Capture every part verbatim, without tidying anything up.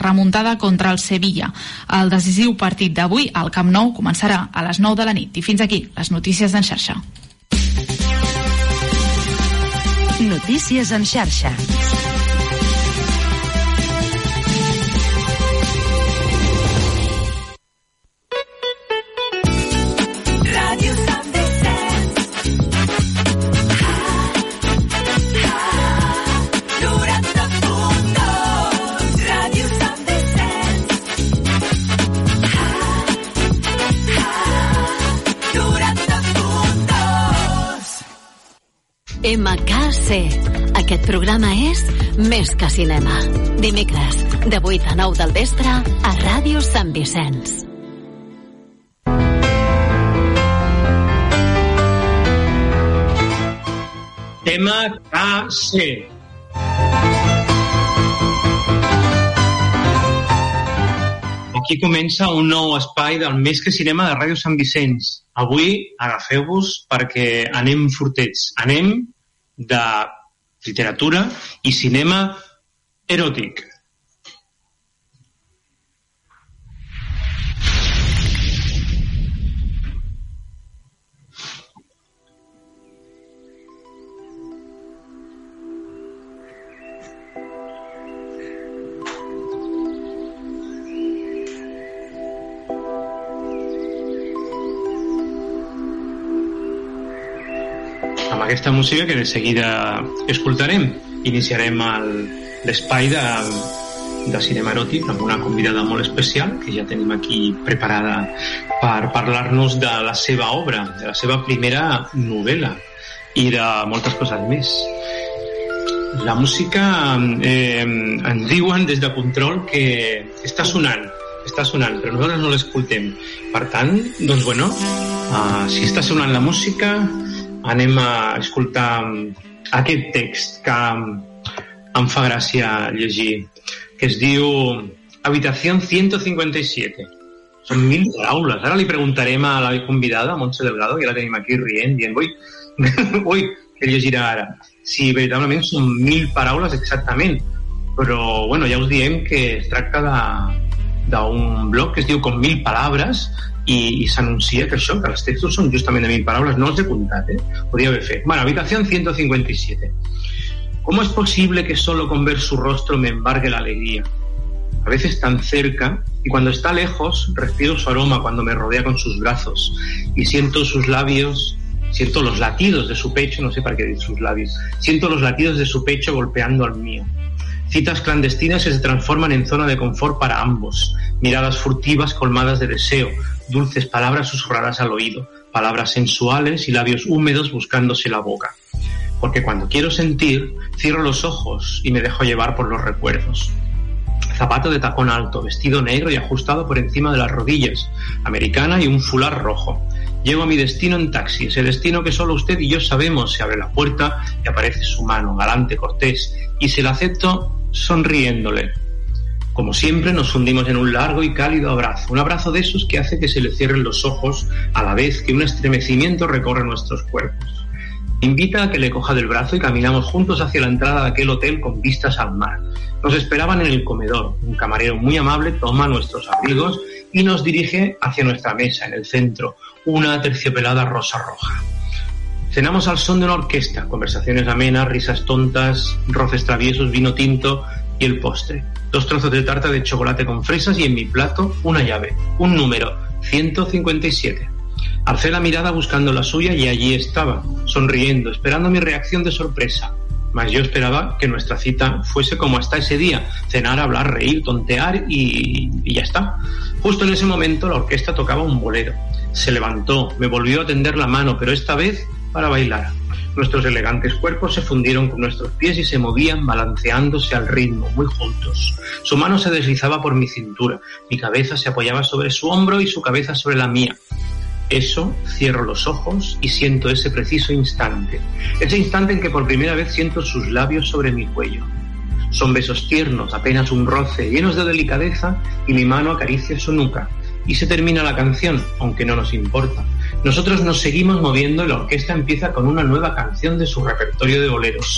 remuntada contra el Sevilla. El decisiu partit d'avui al Camp Nou començarà a les nou de la nit. I fins aquí les notícies d'en xarxa. Notícies en xarxa. M K C. Aquest programa és Més que Cinema. Dimecres, de vuit a nou del vespre, a Ràdio Sant Vicenç. M K C. Aquí comença un nou espai del Més que Cinema de Ràdio Sant Vicenç. Avui agafeu-vos perquè anem fortets. Anem de literatura i cinema eròtic. Amb aquesta música que de seguida escoltarem, iniciarem l'espai de, de cinema eròtic amb una convidada molt especial que ja tenim aquí preparada per parlar-nos de la seva obra, de la seva primera novel·la i de moltes coses més. La música eh, ens diuen des de control que està sonant, està sonant, però nosaltres no l'escoltem. Per tant, doncs bueno, uh, si està sonant la música, anem a escoltar aquest text que em fa gràcia llegir, que es diu Habitación ciento cincuenta y siete. Són mil paraules. Ara li preguntarem a la convidada, a Montse Delgado, que la tenim aquí rient, dient, ui, ui, què llegirà ara? Si veritablement són mil paraules exactament. Però, bueno, ja us diem que es tracta d'un blog que es diu Com mil palabres, i, i s'anuncia que això, que els textos són justament de mil paraules, no els he contat, eh? Podria haver fet. Bueno, Habitación ciento cincuenta y siete. ¿Cómo es posible que solo con ver su rostro me embargue la alegría? A veces tan cerca, y cuando está lejos, respiro su aroma cuando me rodea con sus brazos, y siento sus labios, siento los latidos de su pecho, no sé para qué decir sus labios, siento los latidos de su pecho golpeando al mío. Citas clandestinas que se transforman en zona de confort para ambos, miradas furtivas colmadas de deseo, dulces palabras susurradas al oído, palabras sensuales y labios húmedos buscándose la boca. Porque cuando quiero sentir, cierro los ojos y me dejo llevar por los recuerdos. Zapato de tacón alto, vestido negro y ajustado por encima de las rodillas, americana y un fular rojo. Llego a mi destino en taxi, ese destino que solo usted y yo sabemos. Se abre la puerta y aparece su mano, galante, cortés, y se la acepto sonriéndole. Como siempre nos fundimos en un largo y cálido abrazo, un abrazo de esos que hace que se le cierren los ojos a la vez que un estremecimiento recorre nuestros cuerpos. Invita a que le coja del brazo y caminamos juntos hacia la entrada de aquel hotel con vistas al mar. Nos esperaban en el comedor. Un camarero muy amable toma nuestros abrigos y nos dirige hacia nuestra mesa, en el centro, una terciopelada rosa roja. Cenamos al son de una orquesta, conversaciones amenas, risas tontas, roces traviesos, vino tinto y el postre. Dos trozos de tarta de chocolate con fresas y en mi plato una llave, un número, ciento cincuenta y siete. Alcé la mirada buscando la suya y allí estaba, sonriendo, esperando mi reacción de sorpresa. Mas yo esperaba que nuestra cita fuese como hasta ese día, cenar, hablar, reír, tontear y, y ya está. Justo en ese momento la orquesta tocaba un bolero. Se levantó, me volvió a tender la mano, pero esta vez para bailar. Nuestros elegantes cuerpos se fundieron con nuestros pies y se movían balanceándose al ritmo, muy juntos. Su mano se deslizaba por mi cintura, mi cabeza se apoyaba sobre su hombro y su cabeza sobre la mía. Eso, cierro los ojos y siento ese preciso instante. Ese instante en que por primera vez siento sus labios sobre mi cuello. Son besos tiernos, apenas un roce, llenos de delicadeza, y mi mano acaricia su nuca. Y se termina la canción, aunque no nos importa. Nosotros nos seguimos moviendo y la orquesta empieza con una nueva canción de su repertorio de boleros.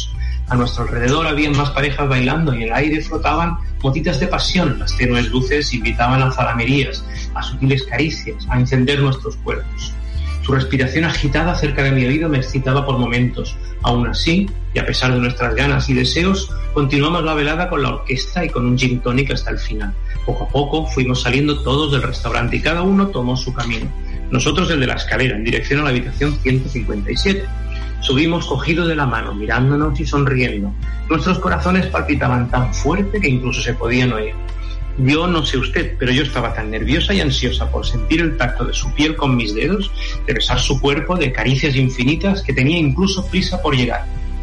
A nuestro alrededor había más parejas bailando y en el aire flotaban motitas de pasión. Las tenues luces invitaban a zalamerías, a sutiles caricias, a encender nuestros cuerpos. Su respiración agitada cerca de mi oído me excitaba por momentos. Aún así, y a pesar de nuestras ganas y deseos, continuamos la velada con la orquesta y con un gin tonic hasta el final. Poco a poco fuimos saliendo todos del restaurante y cada uno tomó su camino. Nosotros el de la escalera, en dirección a la habitación ciento cincuenta y siete. Subimos cogidos de la mano, mirándonos y sonriendo. Nuestros corazones palpitaban tan fuerte que incluso se podían oír. Yo no sé usted, pero yo estaba tan nerviosa y ansiosa por sentir el tacto de su piel con mis dedos, de besar su cuerpo, de caricias infinitas, que tenía incluso prisa por llegar.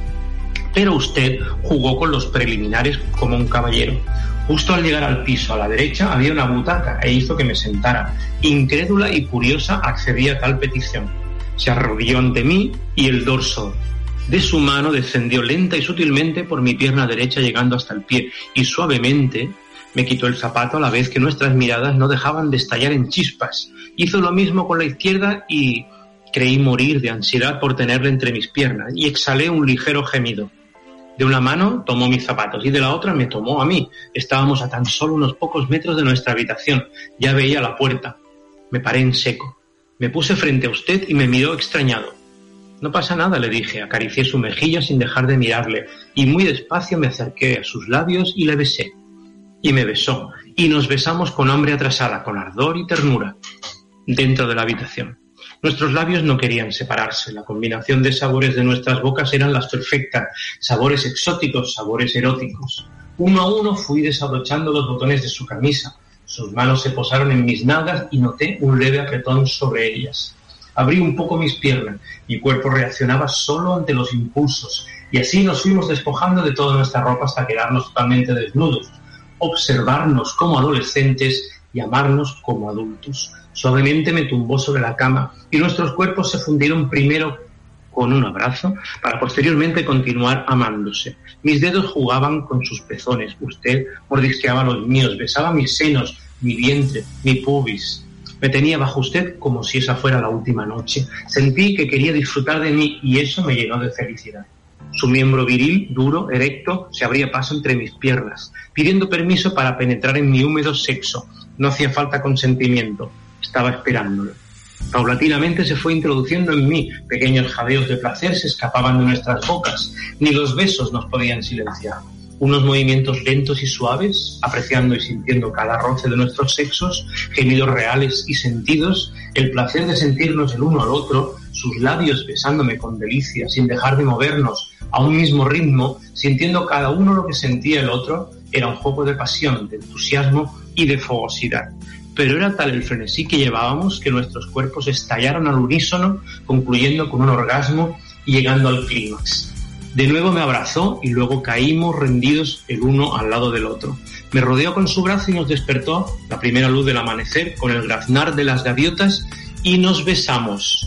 Pero usted jugó con los preliminares como un caballero. Justo al llegar al piso a la derecha había una butaca e hizo que me sentara. Incrédula y curiosa accedí a tal petición. Se arrodilló ante mí y el dorso de su mano descendió lenta y sutilmente por mi pierna derecha llegando hasta el pie y suavemente me quitó el zapato a la vez que nuestras miradas no dejaban de estallar en chispas. Hizo lo mismo con la izquierda y creí morir de ansiedad por tenerle entre mis piernas y exhalé un ligero gemido. De una mano tomó mis zapatos y de la otra me tomó a mí. Estábamos a tan solo unos pocos metros de nuestra habitación. Ya veía la puerta. Me paré en seco. Me puse frente a usted y me miró extrañado. No pasa nada, le dije. Acaricié su mejilla sin dejar de mirarle y muy despacio me acerqué a sus labios y le besé. Y me besó. Y nos besamos con hambre atrasada, con ardor y ternura, dentro de la habitación. Nuestros labios no querían separarse. La combinación de sabores de nuestras bocas eran las perfectas. Sabores exóticos, sabores eróticos. Uno a uno fui desabrochando los botones de su camisa. Sus manos se posaron en mis nalgas y noté un leve apretón sobre ellas. Abrí un poco mis piernas. Mi cuerpo reaccionaba solo ante los impulsos. Y así nos fuimos despojando de toda nuestra ropa hasta quedarnos totalmente desnudos. Observarnos como adolescentes y amarnos como adultos. Suavemente me tumbó sobre la cama y nuestros cuerpos se fundieron primero con un abrazo para posteriormente continuar amándose. Mis dedos jugaban con sus pezones, usted mordisqueaba los míos, besaba mis senos, mi vientre, mi pubis. Me tenía bajo usted como si esa fuera la última noche. Sentí que quería disfrutar de mí y eso me llenó de felicidad. Su miembro viril, duro, erecto, se abría paso entre mis piernas, pidiendo permiso para penetrar en mi húmedo sexo. No hacía falta consentimiento. Estaba esperándolo. Paulatinamente se fue introduciendo en mí. Pequeños jadeos de placer se escapaban de nuestras bocas. Ni los besos nos podían silenciar. Unos movimientos lentos y suaves, apreciando y sintiendo cada roce de nuestros sexos, gemidos reales y sentidos, el placer de sentirnos el uno al otro, sus labios besándome con delicia, sin dejar de movernos a un mismo ritmo, sintiendo cada uno lo que sentía el otro, era un juego de pasión, de entusiasmo y de fogosidad. Pero era tal el frenesí que llevábamos que nuestros cuerpos estallaron al unísono, concluyendo con un orgasmo y llegando al clímax. De nuevo me abrazó y luego caímos rendidos el uno al lado del otro. Me rodeó con su brazo y nos despertó la primera luz del amanecer con el graznar de las gaviotas y nos besamos.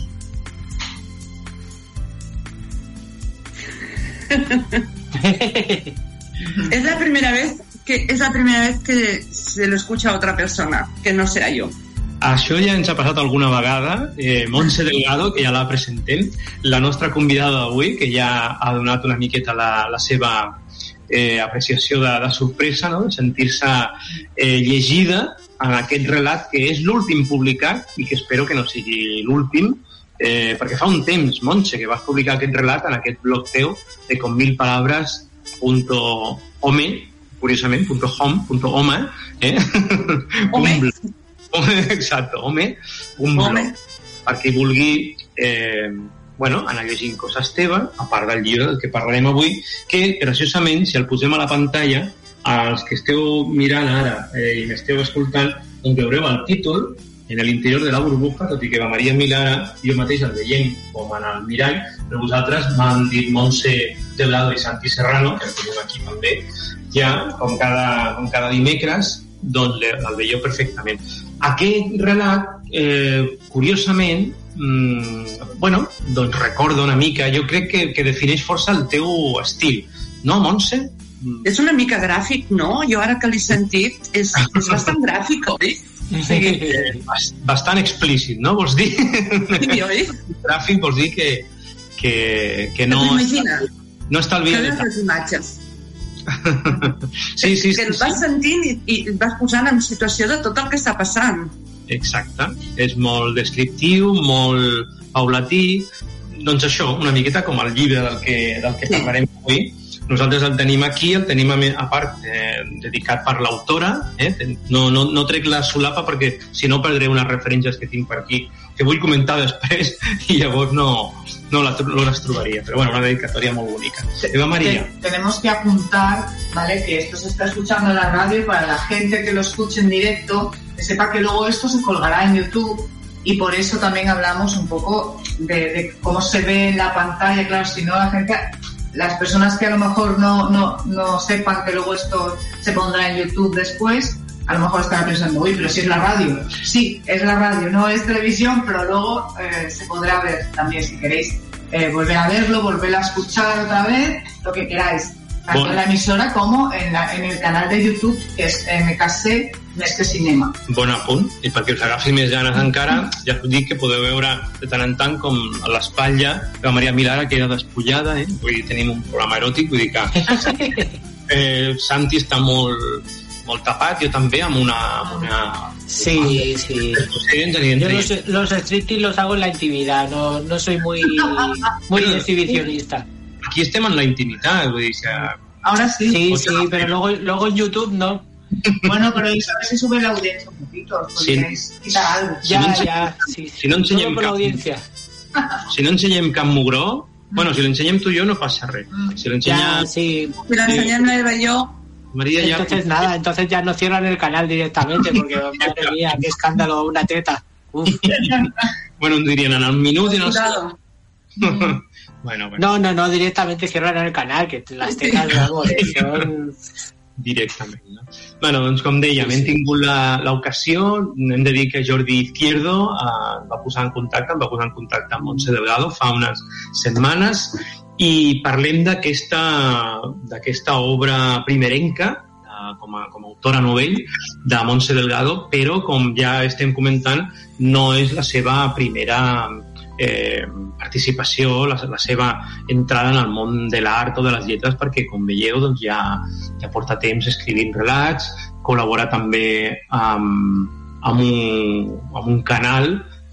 Es la primera vez que és la primera vez que se lo escucha a otra persona, que no sea jo. Això ja ens ha passat alguna vegada. Eh, Montse Delgado, que ja la presentem, la nostra convidada d'avui, que ja ha donat una miqueta la, la seva eh, apreciació de, de sorpresa, no? De sentir-se eh, llegida en aquest relat, que és l'últim publicat i que espero que no sigui l'últim, eh, perquè fa un temps, Montse, que vas publicar aquest relat en aquest blog teu de con mil palabras punto home, curiosament, punto home, punto home, eh? Home. Exacto, home, un blog, perquè vulgui eh, bueno, anar llegint coses teves, a part del llibre del que parlarem avui, que graciosament, si el posem a la pantalla, als que esteu mirant ara eh, i m'esteu escoltant, on veureu el títol en l'interior de la burbuja, tot i que la Maria Milara jo mateix el veiem com en el mirall, però vosaltres m'han dit Montse Delgado i Santi Serrano, que el tenim aquí també, ja com cada, com cada dimecres, doncs el veieu perfectament. Aquest relat, eh, curiosament, mmm, bueno, doncs recorda una mica, jo crec que, que defineix força el teu estil, no, Montse? És una mica gràfic, no? Jo ara que l'he sentit, és, és bastant gràfic, oi? Sí. Bastant explícit, no? Vols dir? Sí, oi? Gràfic vols dir que, que, que no... Imagina, no estalvia que detalls. les imatges. sí, sí, que sí, el vas sí. sentint i, i et vas posant en situació de tot el que està passant. Exacte, és molt descriptiu, molt paulatí, doncs això, una miqueta com el llibre del que, del que Sí. parlarem avui. Nosaltres el tenim aquí, el tenim a, a part eh, dedicat per l'autora, eh? no, no, no trec la solapa perquè si no perdré unes referències que tinc per aquí que vull comentar després i llavors no, no, la, no les trobaria, però bueno, una dedicatòria molt bonica. Eva María. Te- tenemos que apuntar, ¿vale? Que esto se está escuchando en la radio y para la gente que lo escuche en directo, que sepa que luego esto se colgará en YouTube y por eso también hablamos un poco de, de cómo se ve en la pantalla. Claro, si no la gente, las personas que a lo mejor no, no, no sepan que luego esto se pondrá en YouTube después, a lo mejor estarán pensando, uy, pero si es la radio. Sí, es la radio, no es televisión, pero luego eh, se podrá ver también si queréis eh, volver a verlo, volver a escuchar otra vez, lo que queráis. Tanto Bueno. en la emisora como en, la, en el canal de YouTube, que es M K C Més que Cinema. Bon apunt, i perquè us agafi més ganes encara, ja us dic que podeu veure de tant en tant com a l'espatlla la Maria Milara queda despullada, eh? Vull dir, tenim un programa eròtic, vull dir que eh, Santi està molt, molt tapat, jo també, amb una... Amb una... Sí, sí. Yo los, los striptease los hago en la intimidad, no, no soy muy, muy exhibicionista. Aquí estem en la intimitat, vull dir que... Ahora sí. Sí, sí, pero luego, luego en YouTube no. Bueno, pero eso a ver si sube la audiencia un poquito, podríais Sí. quitar algo. Ya, no ense- ya, sí, sí. si no ensenyem Todo por la cap- audiencia. Si no ensenyem cap mugró, bueno, si l'ensenyem tu i jo no passa res. Si l'ensenya Ya, sí. Si l'ensenyem l'Eva i jo, Maria ja... Entonces nada, entonces ya no cierran el canal directamente, porque madre mía, qué escándalo, una teta. Uf. Bueno, em dirien en el minut i no sé... cuidado. Bueno, bueno, No, no, no, directamente cierran el canal, que las tetas, vamos, son... directament. No? Bueno, doncs com dèiem, hem tingut la- l'ocasió, hem de dir que Jordi Izquierdo eh, va posar en contacte, em va posar en contacte amb Montse Delgado fa unes setmanes i parlem d'aquesta d'aquesta obra primerenca eh, com a, com a autora novell de Montse Delgado, però com ja estem comentant no és la seva primera eh, participació, la, la seva entrada en el món de l'art o de les lletres, perquè com veieu doncs, ja, ja porta temps escrivint relats, col·labora també amb, amb, un, amb un canal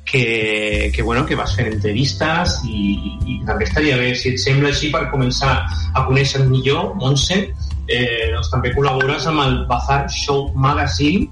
que, que, bueno, que vas fent entrevistes i, i, i també estaria bé, si et sembla així, per començar a conèixer millor, Montse, eh, doncs també col·labores amb el Bazar Show Magazine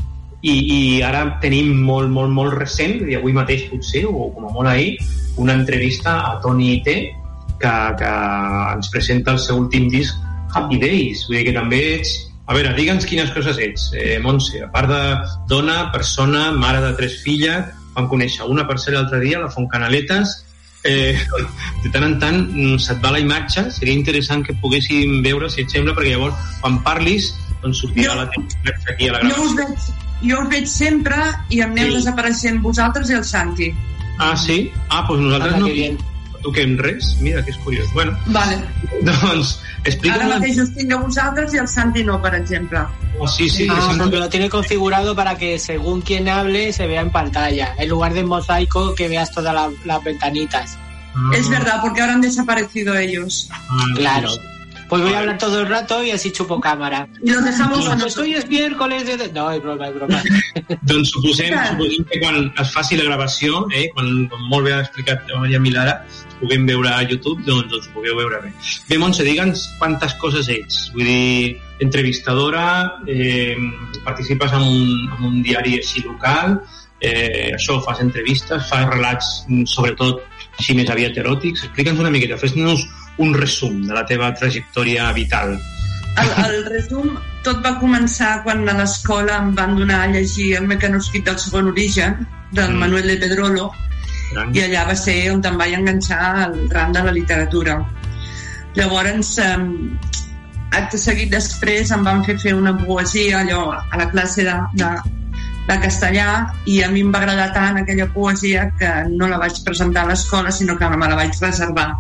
i, i ara tenim molt, molt, molt recent, i avui mateix potser, o com a molt ahir, una entrevista a Toni T, que, que ens presenta el seu últim disc Happy Days, vull dir que també ets... A veure, digue'ns quines coses ets, eh, Montse, a part de dona, persona, mare de tres filles, vam conèixer una per ser l'altre dia, la Fontcanaletes, eh, de tant en tant se't va la imatge, seria interessant que poguéssim veure, si et sembla, perquè llavors quan parlis doncs sortirà Jo- la teva aquí a la Jo us gravació. veig, jo us veig sempre i em aneu Sí. desapareixent vosaltres i el Santi. Ah, sí? Ah, doncs nosaltres Anda, no que bien. toquem res. Mira, que és curiós. Bueno, Vale. doncs, Ara explica'm... mateix us tinc a vosaltres i el Santi no, per exemple. Oh, sí, sí, Ah, sempre- porque lo tiene configurado para que según quien hable se vea en pantalla, en lugar de mosaico que veas todas la- las ventanitas. Ah, Es verdad, porque ahora han desaparecido ellos. ah, Claro. doncs, Pues voy a hablar todo el rato y así chupo cámara. Y los dejamos a Cuando nosotros. hoy es miércoles de... No, es broma, es broma. Doncs suposem, Clar. suposem que quan es faci la gravació, eh, quan, com molt bé ha explicat la Maria Milara, es puguem veure a YouTube, doncs, doncs pugueu veure bé. Bé, Montse, digue'ns quantes coses ets. Vull dir, entrevistadora, eh, participes en un, en un diari així local, eh, això, fas entrevistes, fas relats, mm, sobretot, així més aviat eròtics. Explica'ns una miqueta, fes-nos un resum de la teva trajectòria vital. El, el resum, tot va començar quan a l'escola em van donar a llegir el mecanoscrit del segon origen, del Mm. Manuel de Pedrolo, Gran. i allà va ser on em vaig enganxar al ram de la literatura. Llavors, eh, acte seguit després em van fer fer una poesia allò, a la classe de, de, de castellà, i a mi em va agradar tant aquella poesia que no la vaig presentar a l'escola, sinó que me la vaig reservar.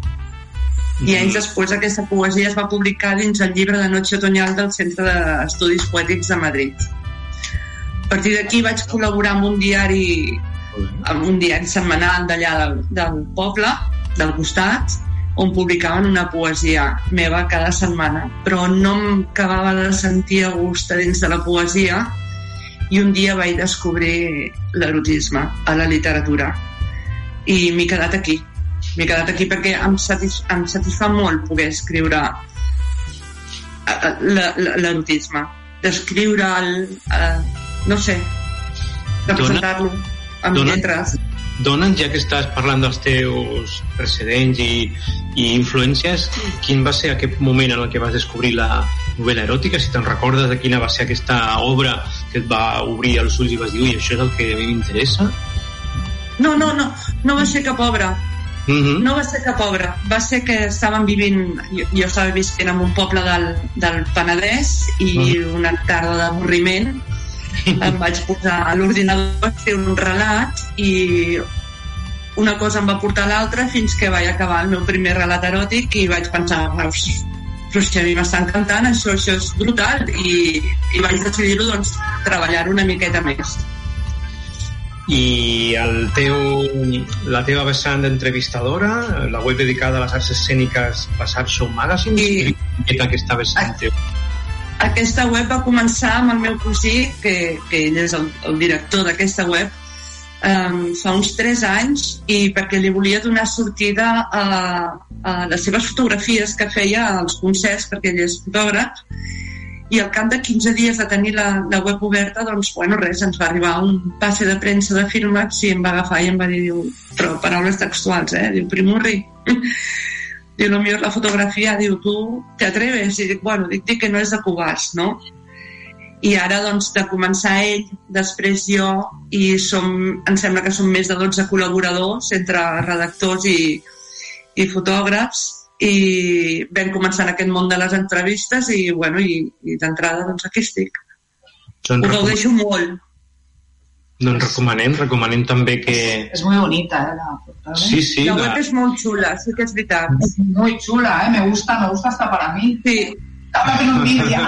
I anys després aquesta poesia es va publicar dins el llibre de Noche Otoñal del Centre d'Estudis Poètics de Madrid. A partir d'aquí vaig col·laborar amb un diari amb un diari setmanal d'allà del, del poble, del costat, on publicaven una poesia meva cada setmana, però no em acabava de sentir a gust dins de la poesia i un dia vaig descobrir l'erotisme a la literatura i m'he quedat aquí m'he quedat aquí perquè em, satis, em satisfà molt poder escriure l'erotisme, d'escriure el, el, no sé, representar-lo amb Dona, lletres. Donen, ja que estàs parlant dels teus precedents i, i influències, quin va ser aquest moment en el que vas descobrir la novel·la eròtica? Si te'n recordes de quina va ser aquesta obra que et va obrir els ulls i vas dir, ui, això és el que a mi m'interessa? No, no, no, no va ser cap obra. Uh-huh. No va ser cap obra. Va ser que estàvem vivint, jo, jo estava visquent en un poble del, del Penedès i uh-huh. una tarda d'avorriment em vaig posar a l'ordinador a fer un relat i una cosa em va portar a l'altra fins que vaig acabar el meu primer relat eròtic i vaig pensar, però si a mi m'està encantant, això, això és brutal i, i vaig decidir-ho, doncs, treballar una miqueta més. I el teu, la teva vessant d'entrevistadora, la web dedicada a les arts escèniques Passar Show Magazine, i explica aquesta vessant teu. Aquesta web va començar amb el meu cosí, que, que ell és el, el director d'aquesta web, um, fa uns tres anys, i perquè li volia donar sortida a, a les seves fotografies que feia als concerts, perquè ell és fotògraf, i al cap de quinze dies de tenir la, la web oberta, doncs, bueno, res, ens va arribar un passe de premsa de Filmax i em va agafar i em va dir, diu, però paraules textuals, eh? Diu, Primurri, diu, lo mío es la fotografia, diu, tu te atreves? I dic, bueno, dic, dic que no és de Cubàs, no? I ara, doncs, de començar ell, després jo, i som, em sembla que som més de dotze col·laboradors entre redactors i, i fotògrafs, i vam començar en aquest món de les entrevistes i, bueno, i, i d'entrada, doncs, aquí estic. Doncs ho gaudeixo molt. Doncs recomanem, recomanem també que... És molt bonita, eh, la portada. Sí, sí. La web la... és molt xula, sí que és veritat. És molt xula, eh, me gusta, me gusta hasta para mí. Sí. Ahora tengo envidia.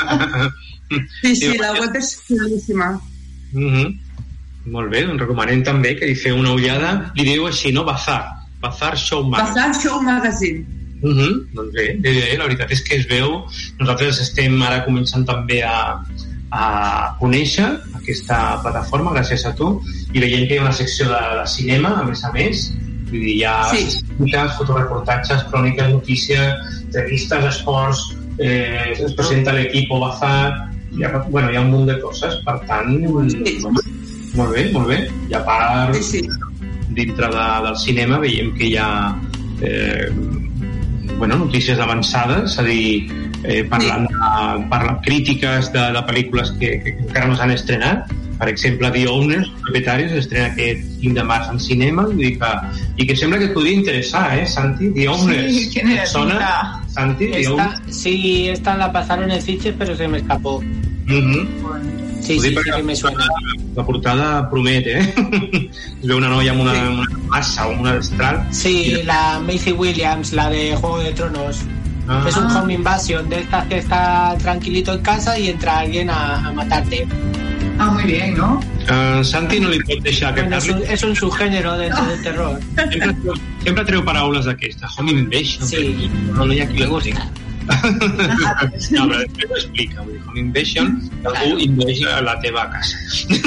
Sí, sí, la web és xulíssima. Uh-huh. Molt bé, doncs recomanem també que hi feu una ullada. Li diu així, no? Bazar. Bazar Show Magazine. Bazar Show Magazine. Uh-huh. Doncs bé, bé, bé, la veritat és que es veu. Nosaltres estem ara començant també a, a conèixer aquesta plataforma gràcies a tu i veient que hi ha una secció de, de cinema, a més a més. Vull dir, hi ha sí. fotoreportatges, cròniques, notícies, entrevistes, esports, eh, es presenta l'equip o Bazar, hi ha, bueno, hi ha un munt de coses, per tant, sí. molt bé, molt bé. I a part, sí, sí. dintre de, del cinema veiem que hi ha eh, bueno, notícies avançades, és a dir, eh, parlant, sí. de, parlant crítiques de, de pel·lícules que, que encara no s'han estrenat. Per exemple, The Owners, propietaris, s'estrena aquest cinc de març en cinema, i que, i que sembla que et podria interessar, eh, Santi? The Owners. Sí, ¿quién es? ¿Sona? Santi, The Owners. Sí, esta la pasaron en Sitges, pero se me escapó. Uh-huh. Sí, sí, sí que me suena. La portada promet, eh? Es veu una noia amb una, sí. una massa o una destral. Sí, la Maisie Williams, la de Juego de Tronos. Ah. Es un home invasion de estas que está tranquilito en casa y entra alguien a, a matarte. Ah, muy bien, ¿no? Uh, Santi no li pot deixar que bueno, parli. És un, és un subgénero dentro del terror. Sempre, sempre treu paraules d'aquestes. Home invasion. Sí. No, no hi ha qui li gusta. No, però després ho explica. Home invasion, algú invaja la teva casa.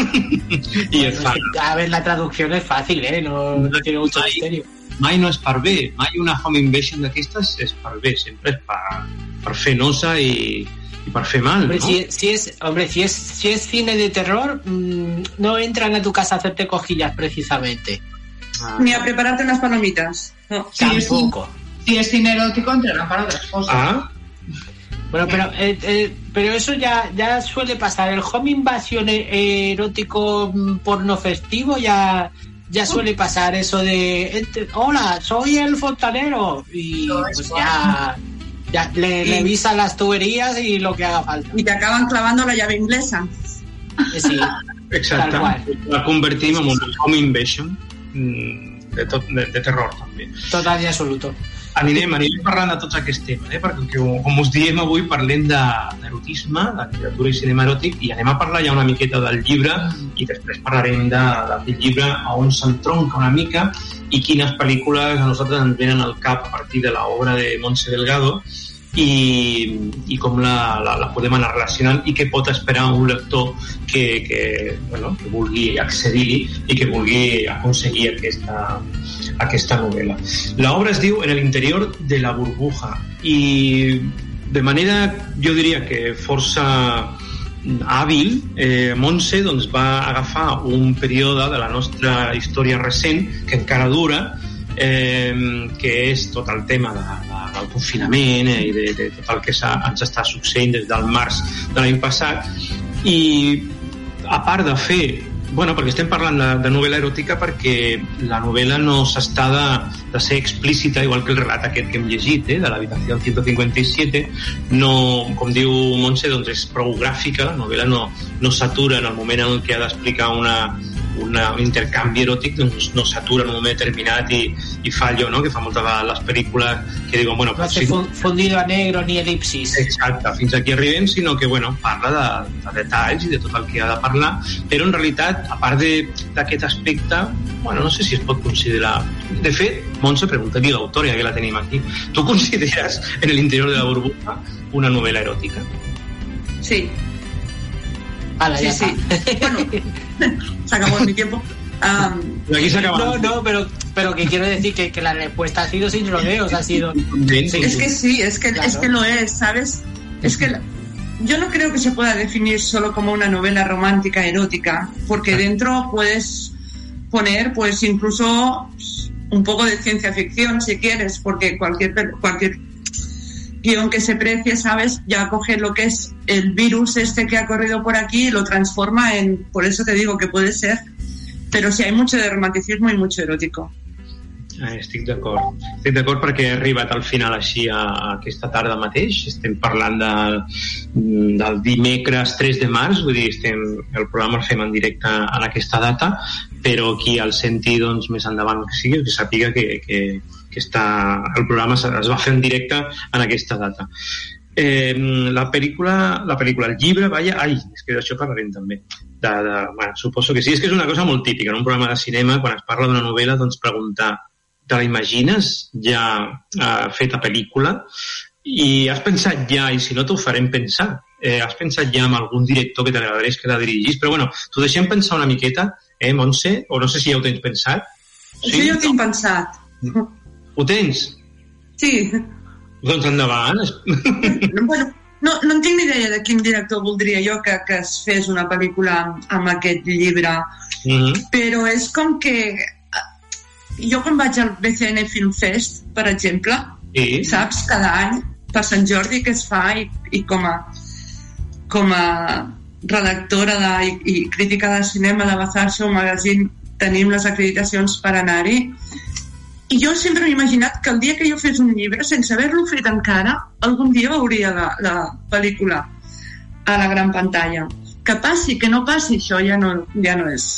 I es fa. A ver, la traducción es fácil, ¿eh? No, no tiene mucho mai, misterio. Mai no és per bé. Mai una home invasion d'aquestes és per bé. Sempre és per, per fer nosa i, y per fer mal, hombre, ¿no? Si, si es, hombre, si es, si es cine de terror, mmm, no entran a tu casa a hacerte cojillas, precisamente. Ah. Ni a prepararte unas palomitas. No. Si Tampoco. Es, si es cine erótico, entrarán para otras cosas. Ah. Bueno, pero eh, eh, pero eso ya ya suele pasar. El home invasion erótico porno festivo ya ya suele pasar eso de hola, soy el fontanero y pues ya ya le y, revisa las tuberías y lo que haga falta. Y te acaban clavando la llave inglesa. Eh, sí. Exacte. La convertim en un home invasion de, tot, de, de terror també. Total i absoluto. anirem, anirem parlant de tots aquests temes, eh? Perquè com us diem avui parlem d'erotisme, de, de literatura i cinema eròtic, i anem a parlar ja una miqueta del llibre i després parlarem de, del llibre a on s'entronca una mica i quines pel·lícules a nosaltres ens venen al cap a partir de l'obra de Montse Delgado i, i com la, la, la podem anar relacionant i què pot esperar un lector que, que, bueno, que vulgui accedir i que vulgui aconseguir aquesta, aquesta novel·la. L'obra es diu En el interior de la burbuja i de manera, jo diria que força hàbil, eh, Montse doncs, va agafar un període de la nostra història recent que encara dura, eh, que és tot el tema de, de, del confinament eh, i de, de tot el que ens està succeint des del març de l'any passat, i a part de fer, bueno, perquè estem parlant de, de novel·la eròtica perquè la novel·la no s'està de, de ser explícita, igual que el relat aquest que hem llegit, eh, de l'habitació ciento cincuenta y siete, no, com diu Montse, doncs és prou gràfica, la novel·la no, no s'atura en el moment en què ha d'explicar una Una, un intercanvi eròtic, doncs no s'atura en un moment determinat i, i fa allò, no?, que fa moltes vegades les pel·lícules que diuen, bueno... No hace si... fundido a negro ni elipsis. Exacte, fins aquí arribem, sinó que, bueno, parla de, de detalls i de tot el que ha de parlar, però en realitat, a part d'aquest aspecte, bueno, no sé si es pot considerar... De fet, Montse, pregunta-li a l'autora, ja que la tenim aquí, tu consideres En el interior de la burbuja una novel·la eròtica? Sí. Ala, sí, ya sí. Bueno, se acabó mi tiempo. Um, Aquí se acabó. No, no, pero, pero que quiero decir que, que la respuesta ha sido sin rodeos, ha sido... Sí, sí. Es que sí, es que, claro. es que lo es, ¿sabes? Es que la, yo no creo que se pueda definir solo como una novela romántica erótica, porque dentro puedes poner, pues incluso un poco de ciencia ficción, si quieres, porque cualquier cualquier guión que se precie, ¿sabes? Ya coge lo que es el virus este que ha corrido por aquí y lo transforma en... Por eso te digo que puede ser, pero sí hay mucho de romanticismo y mucho erótico. Ah, estic d'acord. Estic d'acord perquè he arribat al final així a, a aquesta tarda mateix. Estem parlant de, del dimecres tres de març, vull dir, estem, el programa el fem en directe en aquesta data, però qui el senti doncs, més endavant que sigui, que sàpiga que, que, que està, el programa es va fer en directe en aquesta data. Eh, la pel·lícula, la pel·lícula, el llibre, vaja, ai, és que d'això parlarem també. De, de, bueno, suposo que sí, és que és una cosa molt típica en un programa de cinema, quan es parla d'una novel·la, doncs preguntar, te la imagines ja eh, feta pel·lícula? I has pensat ja, i si no t'ho farem pensar, eh, has pensat ja en algun director que t'agradaria que la dirigís? Però bueno, t'ho deixem pensar una miqueta, eh, Montse? O no sé si ja ho tens pensat. Sí, sí, jo ho tinc pensat. Ho tens? Sí. Doncs endavant. Bueno, no, no en tinc ni idea de quin director voldria jo que, que es fes una pel·lícula amb aquest llibre, mm-hmm. però és com que jo quan vaig al B C N Film Fest, per exemple, sí. Saps, cada any per Sant Jordi que es fa i, i com a com a redactora de, i, i crítica de cinema de Bazar Show Magazine tenim les acreditacions per anar-hi, i jo sempre m'he imaginat que el dia que jo fes un llibre, sense haver-lo fet encara, algun dia veuria la, la pel·lícula a la gran pantalla. Que passi, que no passi, això ja no, ja no és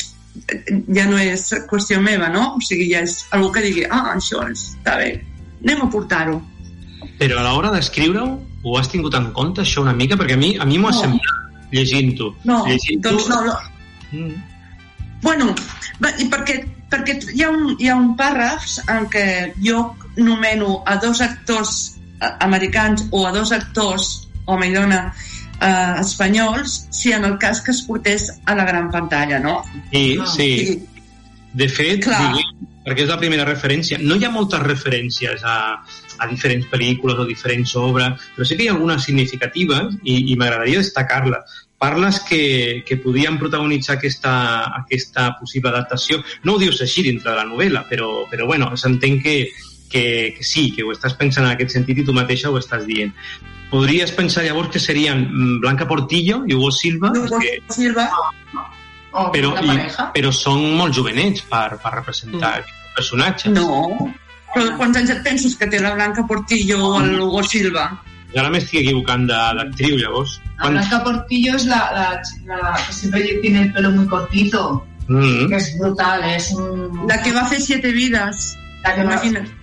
ja no és qüestió meva, no? O sigui, ja és algú que digui, ah, això està bé, anem a portar-ho. Però a l'hora d'escriure-ho, ho has tingut en compte, això una mica? Perquè a mi, a mi m'ho ha no. semblat, llegint-ho. No, llegint doncs no. no. Mm. Bueno, perquè, perquè hi ha, un, hi ha un pàrrafs en què jo nomeno a dos actors americans o a dos actors, home i dona, Uh, espanyols, si en el cas que es portés a la gran pantalla, no? Sí, sí. De fet, diguem, perquè és la primera referència, no hi ha moltes referències a, a diferents pel·lícules o diferents obres, però sí que hi ha algunes significatives i, i m'agradaria destacar-la. Parles que, que podien protagonitzar aquesta, aquesta possible adaptació. No ho dius així dintre de la novel·la, però, però bueno, s'entén que, que, que sí, que ho estàs pensant en aquest sentit i tu mateixa ho estàs dient. Podries pensar llavors que serien Blanca Portillo i Hugo Silva, Hugo que... Silva. Oh, però, i, però són molt jovenets per, per representar mm. personatges. No, però quants anys et penses que té la Blanca Portillo o el Hugo Silva? I ara m'estic equivocant d'actriu, llavors. La Quan... Blanca Portillo es la, la, la que siempre tiene el pelo muy cortito, mm. que es brutal, es un... La que va fer Siete Vidas. La que va...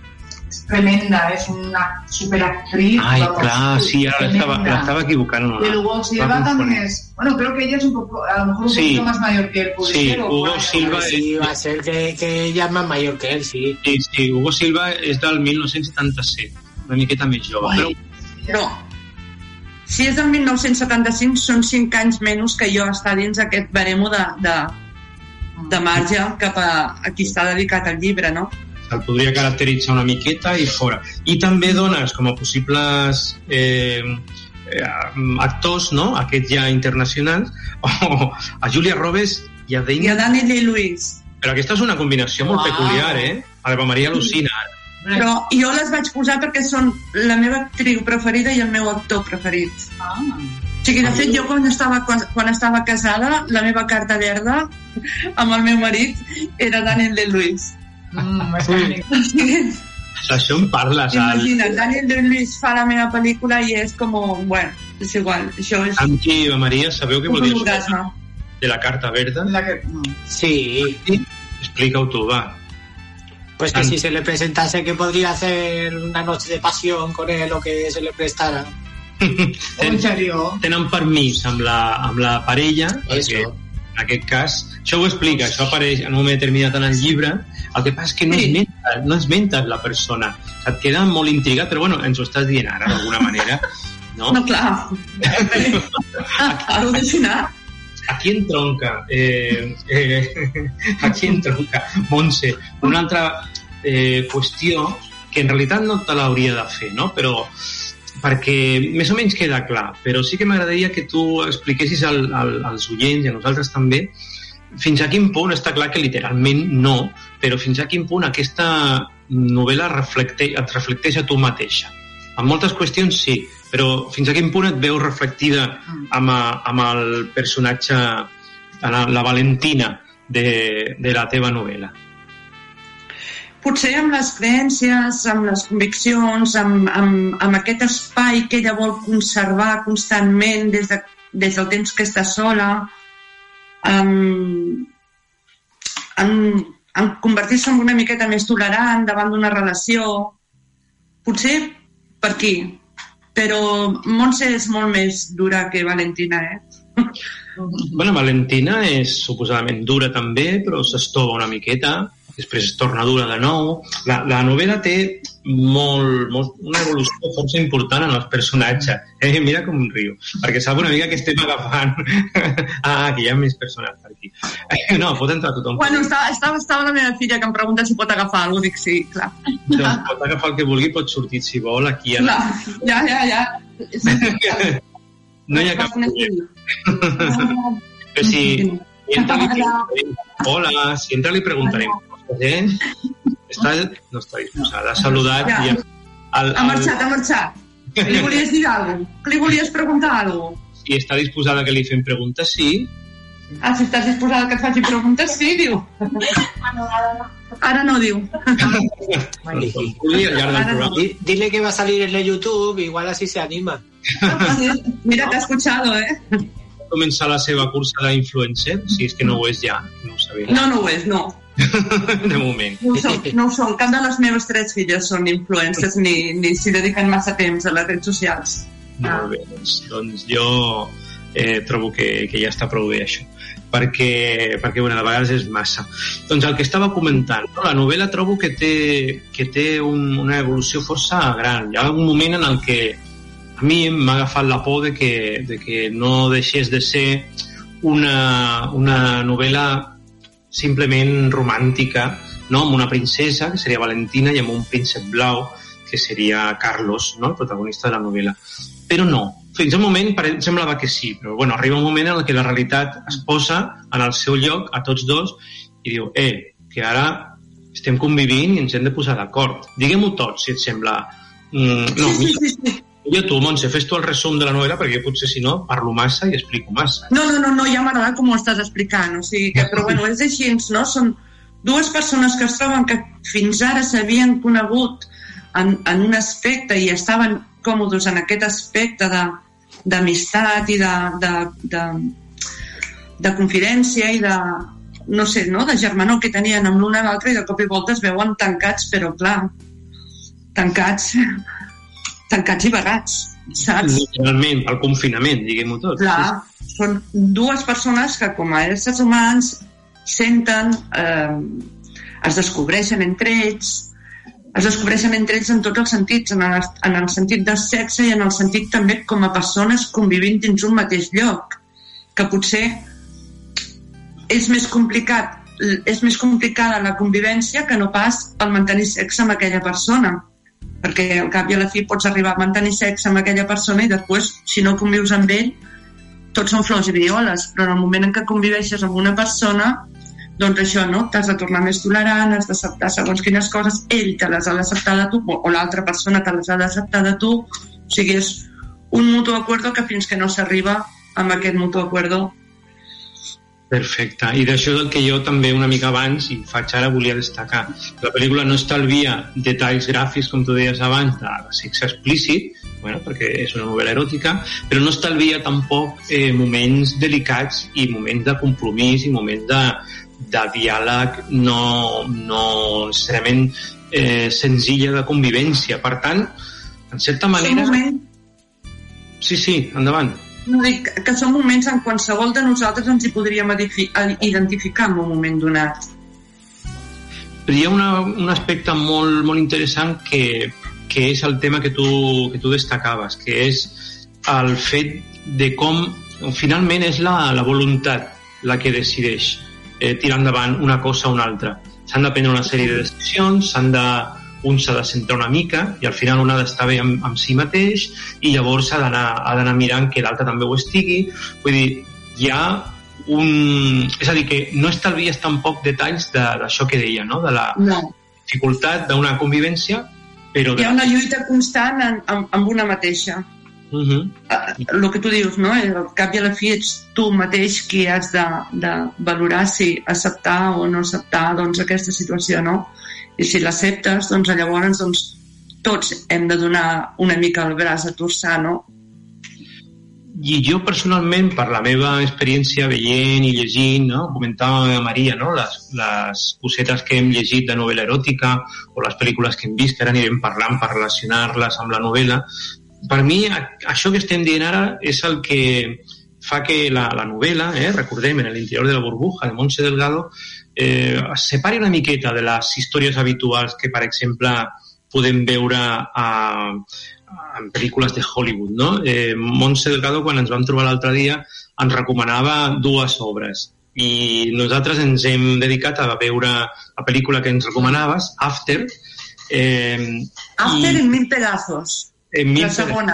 és tremenda, és una superactriz. Ay, vamos, claro, sí, ahora estaba, la estaba equivocando. Y Hugo Silva también es, bueno, creo que ella es un poco, a lo mejor un sí. poquito más mayor que él. Sí, ser, Hugo Silva sí, va a ser que, que ella es más mayor que él, sí. Sí, sí, Hugo Silva és del mil nou-cents setanta-set, una miqueta més jove. Però... però si és del mil nou-cents setanta-cinc són cinc anys menys que jo estar dins aquest baremo de, de, de marge cap a, a qui està dedicat al llibre, no? El podria caracteritzar una miqueta i fora. I també dones com a possibles eh, actors, no? Aquests ja internacionals, o a Julia Roberts i a Daniel... I a Daniel Day-Lewis. Però aquesta és una combinació molt wow. peculiar, eh? A l'Eva Maria Lucina. Però jo les vaig posar perquè són la meva actriu preferida i el meu actor preferit. Ah. O sigui, de fet, jo quan estava, quan estava casada, la meva carta verda amb el meu marit era Daniel Day-Lewis. Mm, sí. Això em parles. Imagina't, Daniel Day-Lewis fa la meva pel·lícula i és com, bueno, és igual. Això és... Amb qui, Eva Maria, sabeu què vol dir això? De la carta verda? La que... Sí. sí. Explica-ho tu, va. Pues que si se le presentase que podría hacer una noche de pasión con él o que se le prestara. Ten, tenen permís amb la, amb la parella, perquè Eso. En aquest cas, això ho explica, això apareix en un moment determinat en el llibre, el que passa és que no esmenta, no esmentes la persona, et queda molt intrigat, però bueno, ens ho estàs dient ara d'alguna manera, no? No, clar. Ho deixo anar. Aquí en tronca, eh, eh, aquí en tronca, Montse, una altra eh, qüestió que en realitat no te l'hauria de fer, no? Però perquè més o menys queda clar, però sí que m'agradaria que tu expliquessis al, al, als oients i a nosaltres també fins a quin punt, està clar que literalment no, però fins a quin punt aquesta novel·la reflecte, et reflecteix a tu mateixa. En moltes qüestions sí, però fins a quin punt et veus reflectida amb, a, amb el personatge, la, la Valentina de, de la teva novel·la? Potser amb les creences, amb les conviccions, amb, amb, amb aquest espai que ella vol conservar constantment des, de, des del temps que està sola, amb, amb, amb convertir-se en una miqueta més tolerant davant d'una relació. Potser per aquí. Però Montse és molt més dura que Valentina, eh? Bueno, Valentina és suposadament dura també, però s'estova una miqueta, després es torna dura de nou. La, la novel·la té molt, molt, una evolució força important en els personatges. Eh, mira com riu, perquè sap una mica que estem agafant. Ah, que hi ha més personatges per aquí. Eh, no, pot entrar tothom. Bueno, estava, estava, estava la meva filla que em pregunta si pot agafar alguna cosa. Dic sí, clar. Doncs pot agafar el que vulgui, pot sortir si vol aquí. A la... Ja, ja, ja. No hi ha cap problema. Però si, si entra li preguntarem, hola, si entra li preguntarem, eh? Està, no està disposada, ha saludat ja. I ha, el, el... ha marxat, ha marxat. Li volies dir alguna cosa? Li volies preguntar alguna cosa? Si està disposada que li fem preguntes, sí. Ah, si estàs disposada que et faci preguntes, sí, diu. Ara no, diu. Dile que va a salir en el YouTube, igual así se anima. Mira, t'ha escuchado, eh? Començar la seva cursa d'influencer, si és que no ho és ja, no ho sabia. No, no ho és, no. De moment. No ho són, no ho són. Cap de les meves tres filles són influencers ni, ni s'hi dediquen massa temps a les redes socials. Molt bé, doncs, doncs jo eh, trobo que, que ja està prou bé això, perquè, perquè bueno, de vegades és massa. Doncs el que estava comentant, no? La novel·la trobo que té, que té un, una evolució força gran. Hi ha algun moment en el que a mi m'ha agafat la por de que, de que no deixés de ser una, una novel·la simplement romàntica, no? Amb una princesa, que seria Valentina, i amb un príncep blau, que seria Carlos, no? El protagonista de la novel·la. Però no. Fins al moment semblava que sí, però bueno, arriba un moment en què la realitat es posa en el seu lloc a tots dos i diu, eh, que ara estem convivint i ens hem de posar d'acord. Diguem-ho tot, si et sembla... Mm, no, sí, sí, sí. Jo tu, Montse, fes tu el resum de la novel·la perquè potser si no parlo massa i explico massa. No, no, no, no ja m'ha agradat com ho estàs explicant, o sigui que, però bueno, és així, no? Són dues persones que es troben que fins ara s'havien conegut en, en un aspecte i estaven còmodes en aquest aspecte de, d'amistat i de, de, de, de confidència i de, no sé, no? De germanor que tenien amb l'una i l'altra i de cop i volta es veuen tancats, però clar, tancats, tancats i barrats, saps? Literalment, pel confinament, diguem-ho tot. Clar, sí. Són dues persones que com a éssers humans senten, eh, es descobreixen entre ells, es descobreixen entre ells en tots els sentits, en el, en el sentit de sexe i en el sentit també com a persones convivint dins un mateix lloc, que potser és més complicat, és més complicada la convivència que no pas el mantenir sexe amb aquella persona, perquè al cap i a la fi pots arribar a mantenir sexe amb aquella persona i després, si no convius amb ell, tots són flors i violes, però en el moment en què conviveixes amb una persona, doncs això, no? T'has de tornar més tolerant, has d'acceptar segons quines coses, ell te les ha d'acceptar de tu, o l'altra persona te les ha d'acceptar de tu, o sigui, és un mutuo acuerdo que fins que no s'arriba amb aquest mutuo acuerdo. Perfecte, i d'això és el que jo també una mica abans, i faig ara, volia destacar. La pel·lícula no estalvia detalls gràfics, com tu deies abans, de sexe explícit, bueno, perquè és una novel·la eròtica, però no estalvia tampoc eh, moments delicats i moments de compromís i moments de, de diàleg no, no necessàriament eh, senzilla de convivència. Per tant, en certa manera... Moment... Sí, sí, endavant. No dic que són moments en qualsevol de nosaltres ens hi podríem identificar en un moment donat. Però hi ha una, un aspecte molt, molt interessant que, que és el tema que tu, que tu destacaves, que és el fet de com finalment és la, la voluntat la que decideix eh, tirar endavant una cosa o una altra. S'han de prendre una sèrie de decisions, s'han de, un s'ha de centrar una mica i al final un ha d'estar bé amb, amb si mateix i llavors ha d'anar, ha d'anar mirant que l'altre també ho estigui. Vull dir, hi ha un... És a dir, que no estalvies tampoc detalls de, d'això que deia, no? De la no. dificultat d'una convivència, però... De... Hi ha una lluita constant en, en, amb una mateixa. Uh-huh. El que tu dius, no? Al cap i a la fi ets tu mateix qui has de, de valorar si acceptar o no acceptar doncs, aquesta situació, no? I si l'acceptes, doncs llavors doncs, tots hem de donar una mica el braç a torçar, no? I jo personalment, per la meva experiència veient i llegint, no? Comentava la meva Maria, no? les, les cosetes que hem llegit de novel·la eròtica o les pel·lícules que hem vist, que ara anirem parlant per relacionar-les amb la novel·la. Per mi, això que estem dient ara és el que fa que la, la novel·la, eh, recordem, en l'interior de la burbuja, de Montse Delgado, eh, es separi una miqueta de les històries habituals que, per exemple, podem veure a, a, en pel·lícules de Hollywood, no? Eh, Montse Delgado, quan ens vam trobar l'altre dia, ens recomanava dues obres i nosaltres ens hem dedicat a veure la pel·lícula que ens recomanaves, After. Eh, After i... en mil pedazos. En mil la segona.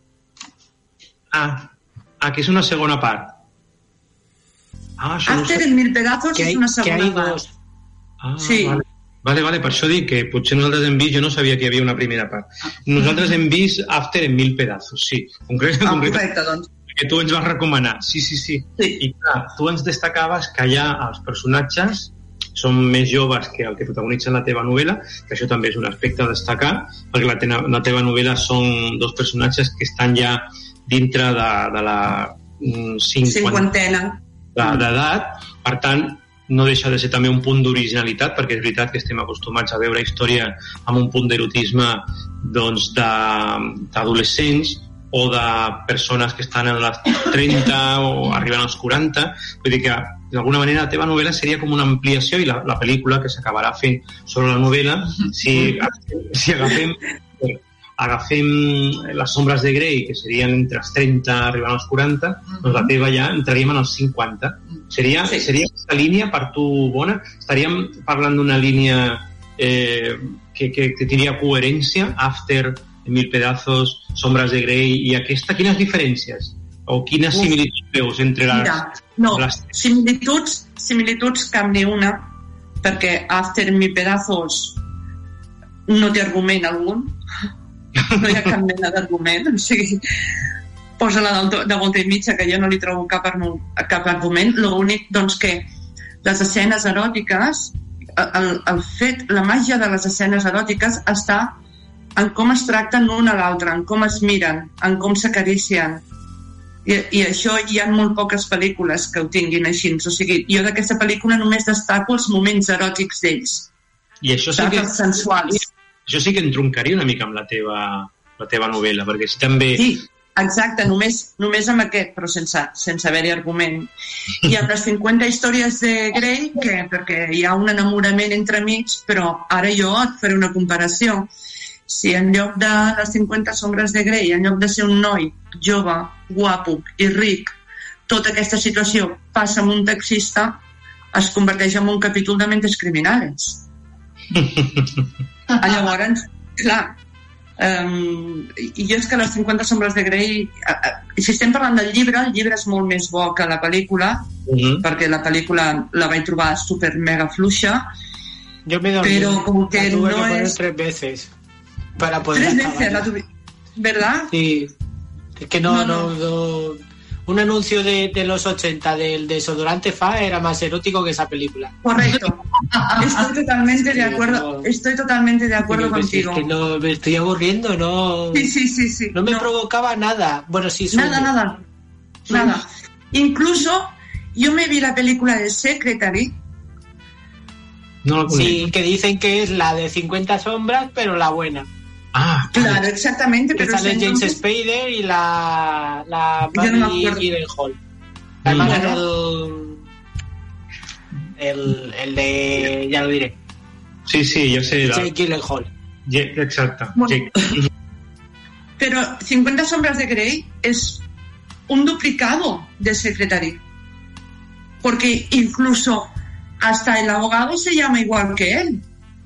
Ah, ah, que és una segona part. Ah, After no sé. en mil pedazos és una segona part. Ah, sí. Vale. Vale, vale, per això dic que potser nosaltres hem vist, jo no sabia que hi havia una primera part. Nosaltres hem vist After en mil pedazos, sí. Concret, ah, concret, correcte, doncs. Que tu ens vas recomanar, sí, sí, sí. sí. I clar, tu ens destacaves que allà els personatges són més joves que el que protagonitzen la teva novel·la, que això també és un aspecte a destacar, perquè la, teva, la teva novel·la són dos personatges que estan ja dintre de, de la cinquantena d'edat, per tant, no deixa de ser també un punt d'originalitat, perquè és veritat que estem acostumats a veure història amb un punt d'erotisme doncs, d'adolescents o de persones que estan en les trenta o arriben als quaranta. Vull dir que d'alguna manera la teva novel·la seria com una ampliació i la, la pel·lícula que s'acabarà fent sobre la novel·la, si, si agafem agafem les ombres de Grey, que serien entre els trenta arribant als quaranta, doncs la teva ja entraríem en els cinquanta. Seria, sí. seria aquesta línia per tu bona? Estaríem parlant d'una línia eh, que, que, que tindria coherència, After, Mil pedazos, Sombras de Grey, i aquesta, quines diferències? O quines similituds veus entre les... Mira, no, les... similituds, similituds cap ni una, perquè After, Mil pedazos no té argument algun, no hi ha cap mena d'argument, o sigui, posa-la de volta i mitja, que jo no li trobo cap, cap argument. L'únic, doncs, que les escenes eròtiques, el, el fet, la màgia de les escenes eròtiques està en com es tracten l'un a l'altre, en com es miren, en com s'acaricien. I, I això hi ha molt poques pel·lícules que ho tinguin així. O sigui, jo d'aquesta pel·lícula només destaco els moments eròtics d'ells. I això sí que... Els sensuals. això sí que entroncaria una mica amb la teva, la teva novel·la, perquè si també... Sí, exacte, només, només amb aquest, però sense, sense haver-hi argument. I amb les cinquanta històries de Grey, que, perquè hi ha un enamorament entremig, però ara jo et faré una comparació. Si en lloc de les cinquanta sombres de Grey, en lloc de ser un noi jove, guapo i ric, tota aquesta situació passa amb un taxista, es converteix en un capítol de Mentes Criminales. Llavors, clar, um, i jo és que les cinquanta sombres de Grey, uh, uh, si estem parlant del llibre, el llibre és molt més bo que la pel·lícula, uh-huh. perquè la pel·lícula la vaig trobar super mega fluixa, yo me dormí, però com que la tuve no que poner és... tres veces para poder Tres acabar. veces la tuve, ¿verdad? Sí, es que no, No, no, no. no- un anuncio de, de los ochenta del desodorante F A era más erótico que esa película. Correcto. Estoy totalmente de Sí, acuerdo, no. estoy totalmente de acuerdo Digo que sí, contigo. es que no, me estoy aburriendo, no, Sí, sí, sí, sí. no me No. provocaba nada. Bueno, sí, sueño. Nada, nada. Nada. Incluso yo me vi la película de Secretary. No la conec. Sí, que dicen que es la de cincuenta sombras, pero la buena. Ah, Claro, exactamente, Que pero sale ese James entonces- Spader y la, la Yo no me Maggie acuerdo. Gyllenhaal. Además Bueno. el, el, el de... ya lo diré. sí, sí, ja sé. La... Jake Gyllenhaal. Jake, exacte. Bueno. Jake. Pero cincuenta sombras de Grey es un duplicado de Secretary. Porque incluso hasta el abogado se llama igual que él.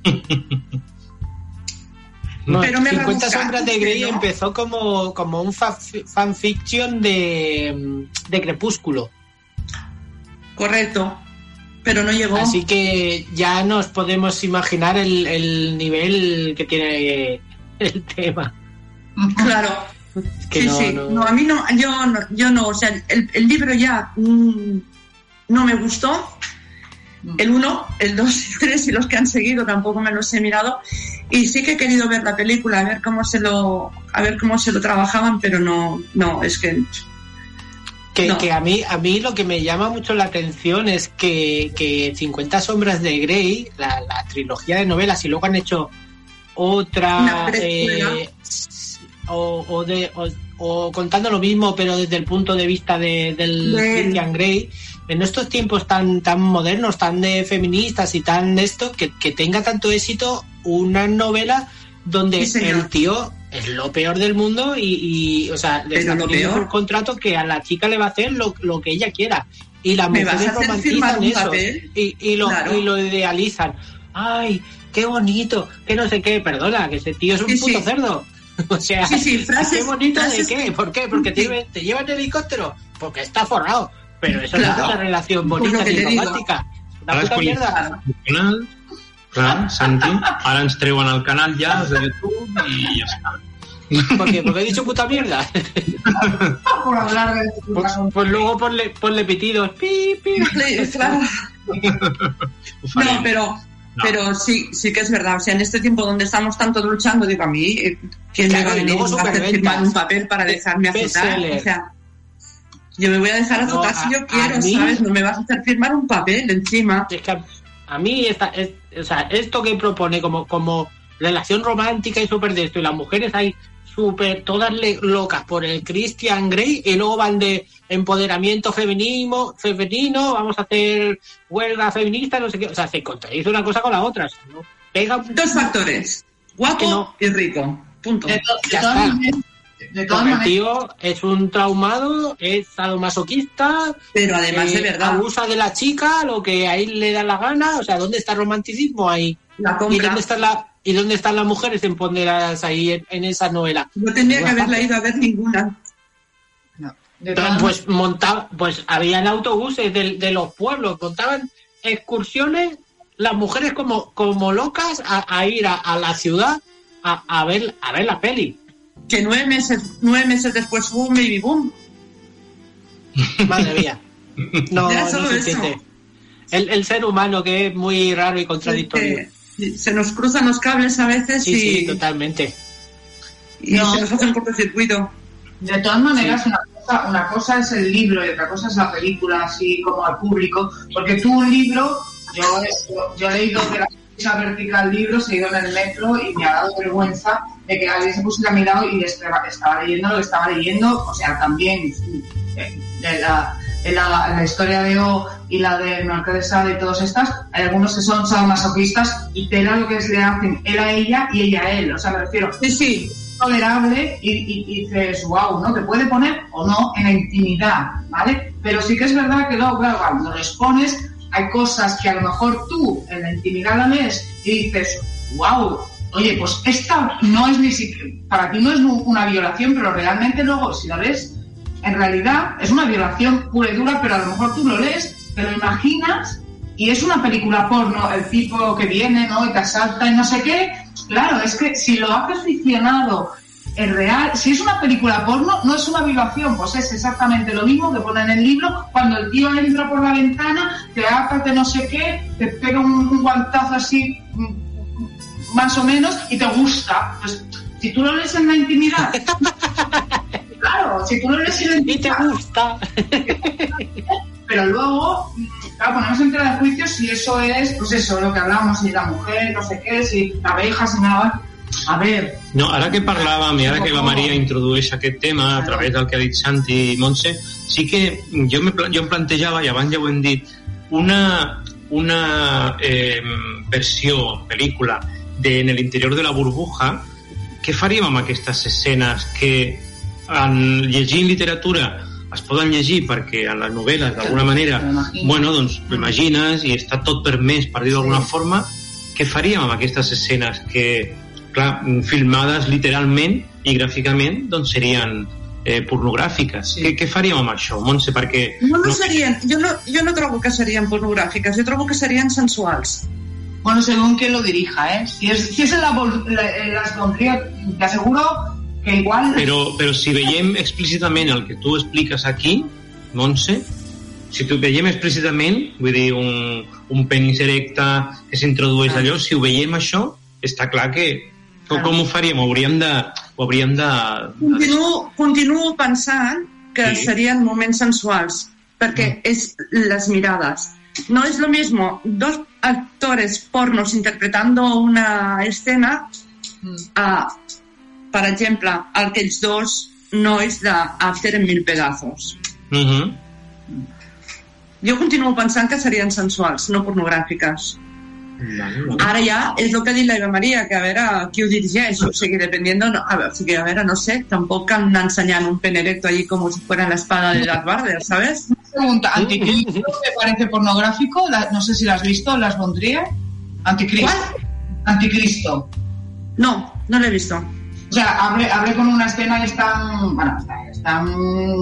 No, Pero me cincuenta rebuscaste, sombras de Grey ¿no? empezó como, como un fa- fanfiction de, de Crepúsculo. Correcto. Pero no llegó. Así que ya nos podemos imaginar el, el nivel que tiene el tema. Claro. Es que sí, no, sí. no- No, a mí no, yo no, yo no. O sea, el, el libro ya mm, no me gustó. El uno, el dos, el tres y los que han seguido tampoco me los he mirado. Y sí que he querido ver la película, a ver cómo se lo, a ver cómo se lo trabajaban, pero no, no, es que Que, No. que a mí a mí lo que me llama mucho la atención es que, que cincuenta sombras de Grey, la, la trilogía de novelas, y luego han hecho otra Una precuela. eh, o, o, de, o, o contando lo mismo pero desde el punto de vista de, del De- Christian Grey, en estos tiempos tan tan modernos, tan de feministas y tan de esto, que, que tenga tanto éxito una novela donde Sí, señor. el tío es lo peor del mundo y, y o sea, le Pero está lo poniendo peor. por contrato que a la chica le va a hacer lo, lo que ella quiera. Y las ¿Me vas mujeres a hacer firmar romantizan un eso papel? y, y, lo, Claro. y lo idealizan. Ay, qué bonito, que no sé qué, perdona, que ese tío es un Sí, puto sí. cerdo. O sea, Sí, sí, frases- ¿qué bonito frases de qué? que- ¿Por qué? Porque te, Sí. lleva- te llevan en helicóptero. Porque está forrado. Pero eso no Claro. es una relación Pues bonita lo que ni te digo. romántica. Una Ara puta es mierda. canal, clar, Santi, ara ens treuen el canal ja de YouTube i ja està. ¿Por qué? Porque he dicho puta mierda. Por hablar de Pues, pues luego ponle, ponle pitidos. Pi, pi. claro. Ho farem. No, pero, No. pero sí, sí que es verdad. O sea, en este tiempo donde estamos tanto luchando, digo a mí, eh, ¿quién me Claro, va a y venir luego a hacer superventas. firmar un papel para dejarme azotar? Bestseller. O sea, yo me voy a dejar No, azotar si a- yo quiero, a mí- ¿sabes? No me vas a hacer firmar un papel encima. Es que a, a mí esta, es, o sea, esto que propone como, como relación romántica y súper de esto, y las mujeres hay súper todas le- locas por el Christian Grey y luego van de empoderamiento feminismo, femenino, vamos a hacer huelga feminista, no sé qué, o sea, se contradice una cosa con la otra, o sea, ¿no? Pega, Dos factores, guapo Que no. y rico. Punto. De, to- de Ya todas está. maneras, de todas porque el maneras, tío es un traumado, es sadomasoquista, Pero además de eh, verdad, abusa de la chica, lo que a él le da la gana, o sea, ¿dónde está el romanticismo ahí? la ¿Y compra. dónde están la y dónde están las mujeres empoderadas ahí en, en esa novela? No tendría que haberla ido a ver ninguna. no, de todas Pues montaba, pues habían autobuses de, de los pueblos, montaban excursiones, las mujeres como, como locas a, a ir a, a la ciudad a, a ver a ver la peli. Que nueve meses, nueve meses después hubo un baby boom. Madre mía. No, Ya no solo se eso. entiende. El, el ser humano que es muy raro y contradictorio. Que se nos cruzan los cables a veces Sí, y, sí, totalmente. y No. se nos hace un cortocircuito. De todas maneras, una, cosa, una cosa es el libro y otra cosa es la película, así como al público, porque tú un libro, yo, yo, yo he leído de la esa vertical libro, se ha ido en el metro y me ha dado vergüenza de que alguien se pusiera a mi lado y estaba, estaba leyendo lo que estaba leyendo, o sea, también de la, de la, la historia de O y la de Marqués de Sade y todas estas, hay algunos que son sadomasoquistas y tela lo que es, le hacen él a ella y ella a él, o sea, me refiero, sí, sí, tolerable y, y, y dices, wow, ¿no? Te puede poner o no en la intimidad, ¿vale? Pero sí que es verdad que luego, claro, cuando les pones, hay cosas que a lo mejor tú en la intimidad la lees y dices, wow, oye, pues esta no es ni siquiera, para ti no es una violación, pero realmente luego si la ves, en realidad es una violación pura y dura, pero a lo mejor tú lo lees, te lo imaginas y es una película porno, el tipo que viene, ¿no? Y te asalta y no sé qué. Claro, es que si lo haces ficcionado, en real, si es una película porno, no es una violación, pues es exactamente lo mismo que pone en el libro, cuando el tío entra por la ventana, te ata, te no sé qué, te pega un, un guantazo así, más o menos, y te gusta. Pues si tú lo lees en la intimidad, claro, si tú lo lees en la intimidad, y te gusta. Pero luego, claro, ponemos en tela de juicio si eso es, pues eso, lo que hablamos, si la mujer, no sé qué, si la abeja, si nada. A ver... No, ara que parlàvem i ara que la Maria introdueix aquest tema a través del que ha dit Santi i Montse, sí que jo, me, jo em plantejava, i abans ja ho hem dit, una, una eh, versió, pel·lícula, de En el interior de la burbuja. Què faríem amb aquestes escenes que en llegint literatura es poden llegir perquè en les novel·les d'alguna manera, bueno, doncs l'imagines i està tot permès, per dir-ho d'alguna forma. Què faríem amb aquestes escenes que, clar, filmades literalment i gràficament, doncs serien eh, pornogràfiques? Sí. Què, què faríem amb això, Montse? Perquè... No, no serien, jo, no, jo no trobo que serien pornogràfiques, jo trobo que serien sensuals. Bueno, según quien lo dirija, ¿eh? Si es, si es en la, la, en las Bondría, te aseguro que igual... Però, però si veiem explícitament el que tu expliques aquí, Montse, si tu veiem explícitament, vull dir, un, un penis erecte que s'introdueix allò, si ho veiem això, està clar que com, com ho faríem? Ho hauríem de... Ho hauríem de, de... Continuo, continuo pensant que sí. Serien moments sensuals, perquè mm. és les mirades. No es lo mismo dos actores pornos interpretando una escena a, per exemple, aquells dos nois d'After en mil pedazos. Uh-huh. Jo continuo pensant que serien sensuals, no pornogràfiques. Ara ja és el que ha dit la Eva Maria, que a veure qui ho dirigeix, o sigui, dependiendo, no, a, veure, o sigui, a veure, no sé, tampoc han ensenyant un pene erecto allí como si fuera la espada de Darth Vader, ¿sabes? Pregunta, Anticristo me parece pornográfico, la, no sé si la has visto, las Bondría. Anticristo. ¿Cuál? Anticristo. No, no la he visto. O sea, hablé, hablé con una escena y están, bueno, están...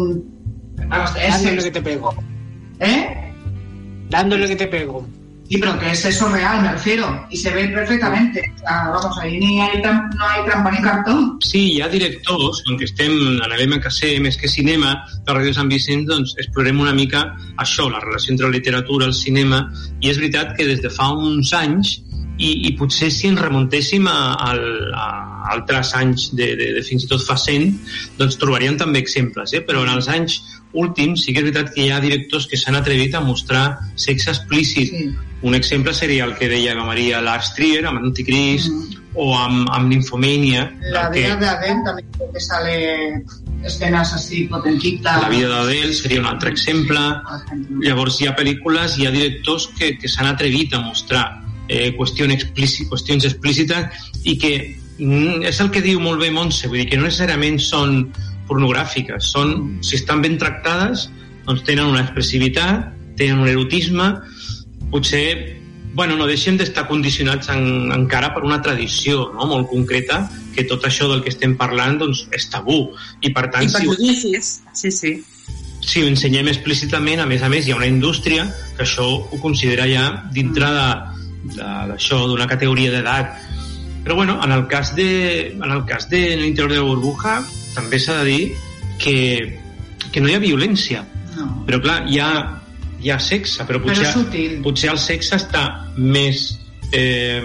Vamos, es, dándole lo que te pego. ¿Eh? Dándole lo que te pego. Sí, pero que es eso real, me refiero, y se ve perfectamente. O sea, vamos, ahí ni hay tram, no hay trampa ni cartó. Sí, hi ha directors, on estem en l'M K C, més que cinema, de Ràdio Sant Vicent, doncs explorem una mica això, la relació entre la literatura, el cinema, i és veritat que des de fa uns anys, i, i potser si ens remuntéssim a, a, a altres anys, de, de, de fins i tot fa cent, doncs trobaríem també exemples, eh? Però en els anys últims sí que és veritat que hi ha directors que s'han atrevit a mostrar sexe explícit. Sí. Un exemple seria el que deia Maria Lars Trier amb Anticrist, mm. o amb, amb Nymphomania. La vida que... de Adele también que sale escenas así potentitas. La vida d'Adele seria un altre exemple. Llavors hi ha pel·lícules, hi ha directors que, que s'han atrevit a mostrar eh, qüestions, explícit, qüestions explícites i que mm, és el que diu molt bé Montse, vull dir que no necessàriament són pornogràfiques, són, si estan ben tractades, doncs tenen una expressivitat, tenen un erotisme. Potser, bueno, no deixem d'estar condicionats en, encara per una tradició, no?, molt concreta, que tot això del que estem parlant doncs, és tabú. I per tant, I per si, judicis, sí, sí. Si ho ensenyem explícitament, a més a més, hi ha una indústria que això ho considera ja dintre d'això, d'una categoria d'edat. Però, bueno, en el cas de, en el cas de En l'interior de la burbuja, també s'ha de dir que, que no hi ha violència. No. Però, clar, hi ha hi ha sexe, però potser, però potser el sexe està més eh,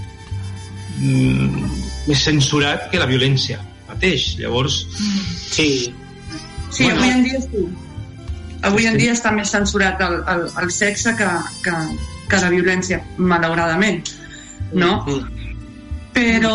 més censurat que la violència mateix. Llavors sí, sí bueno, avui en dia sí. Avui en dia està més censurat el, el, el sexe que, que, que la violència, malauradament. no? Però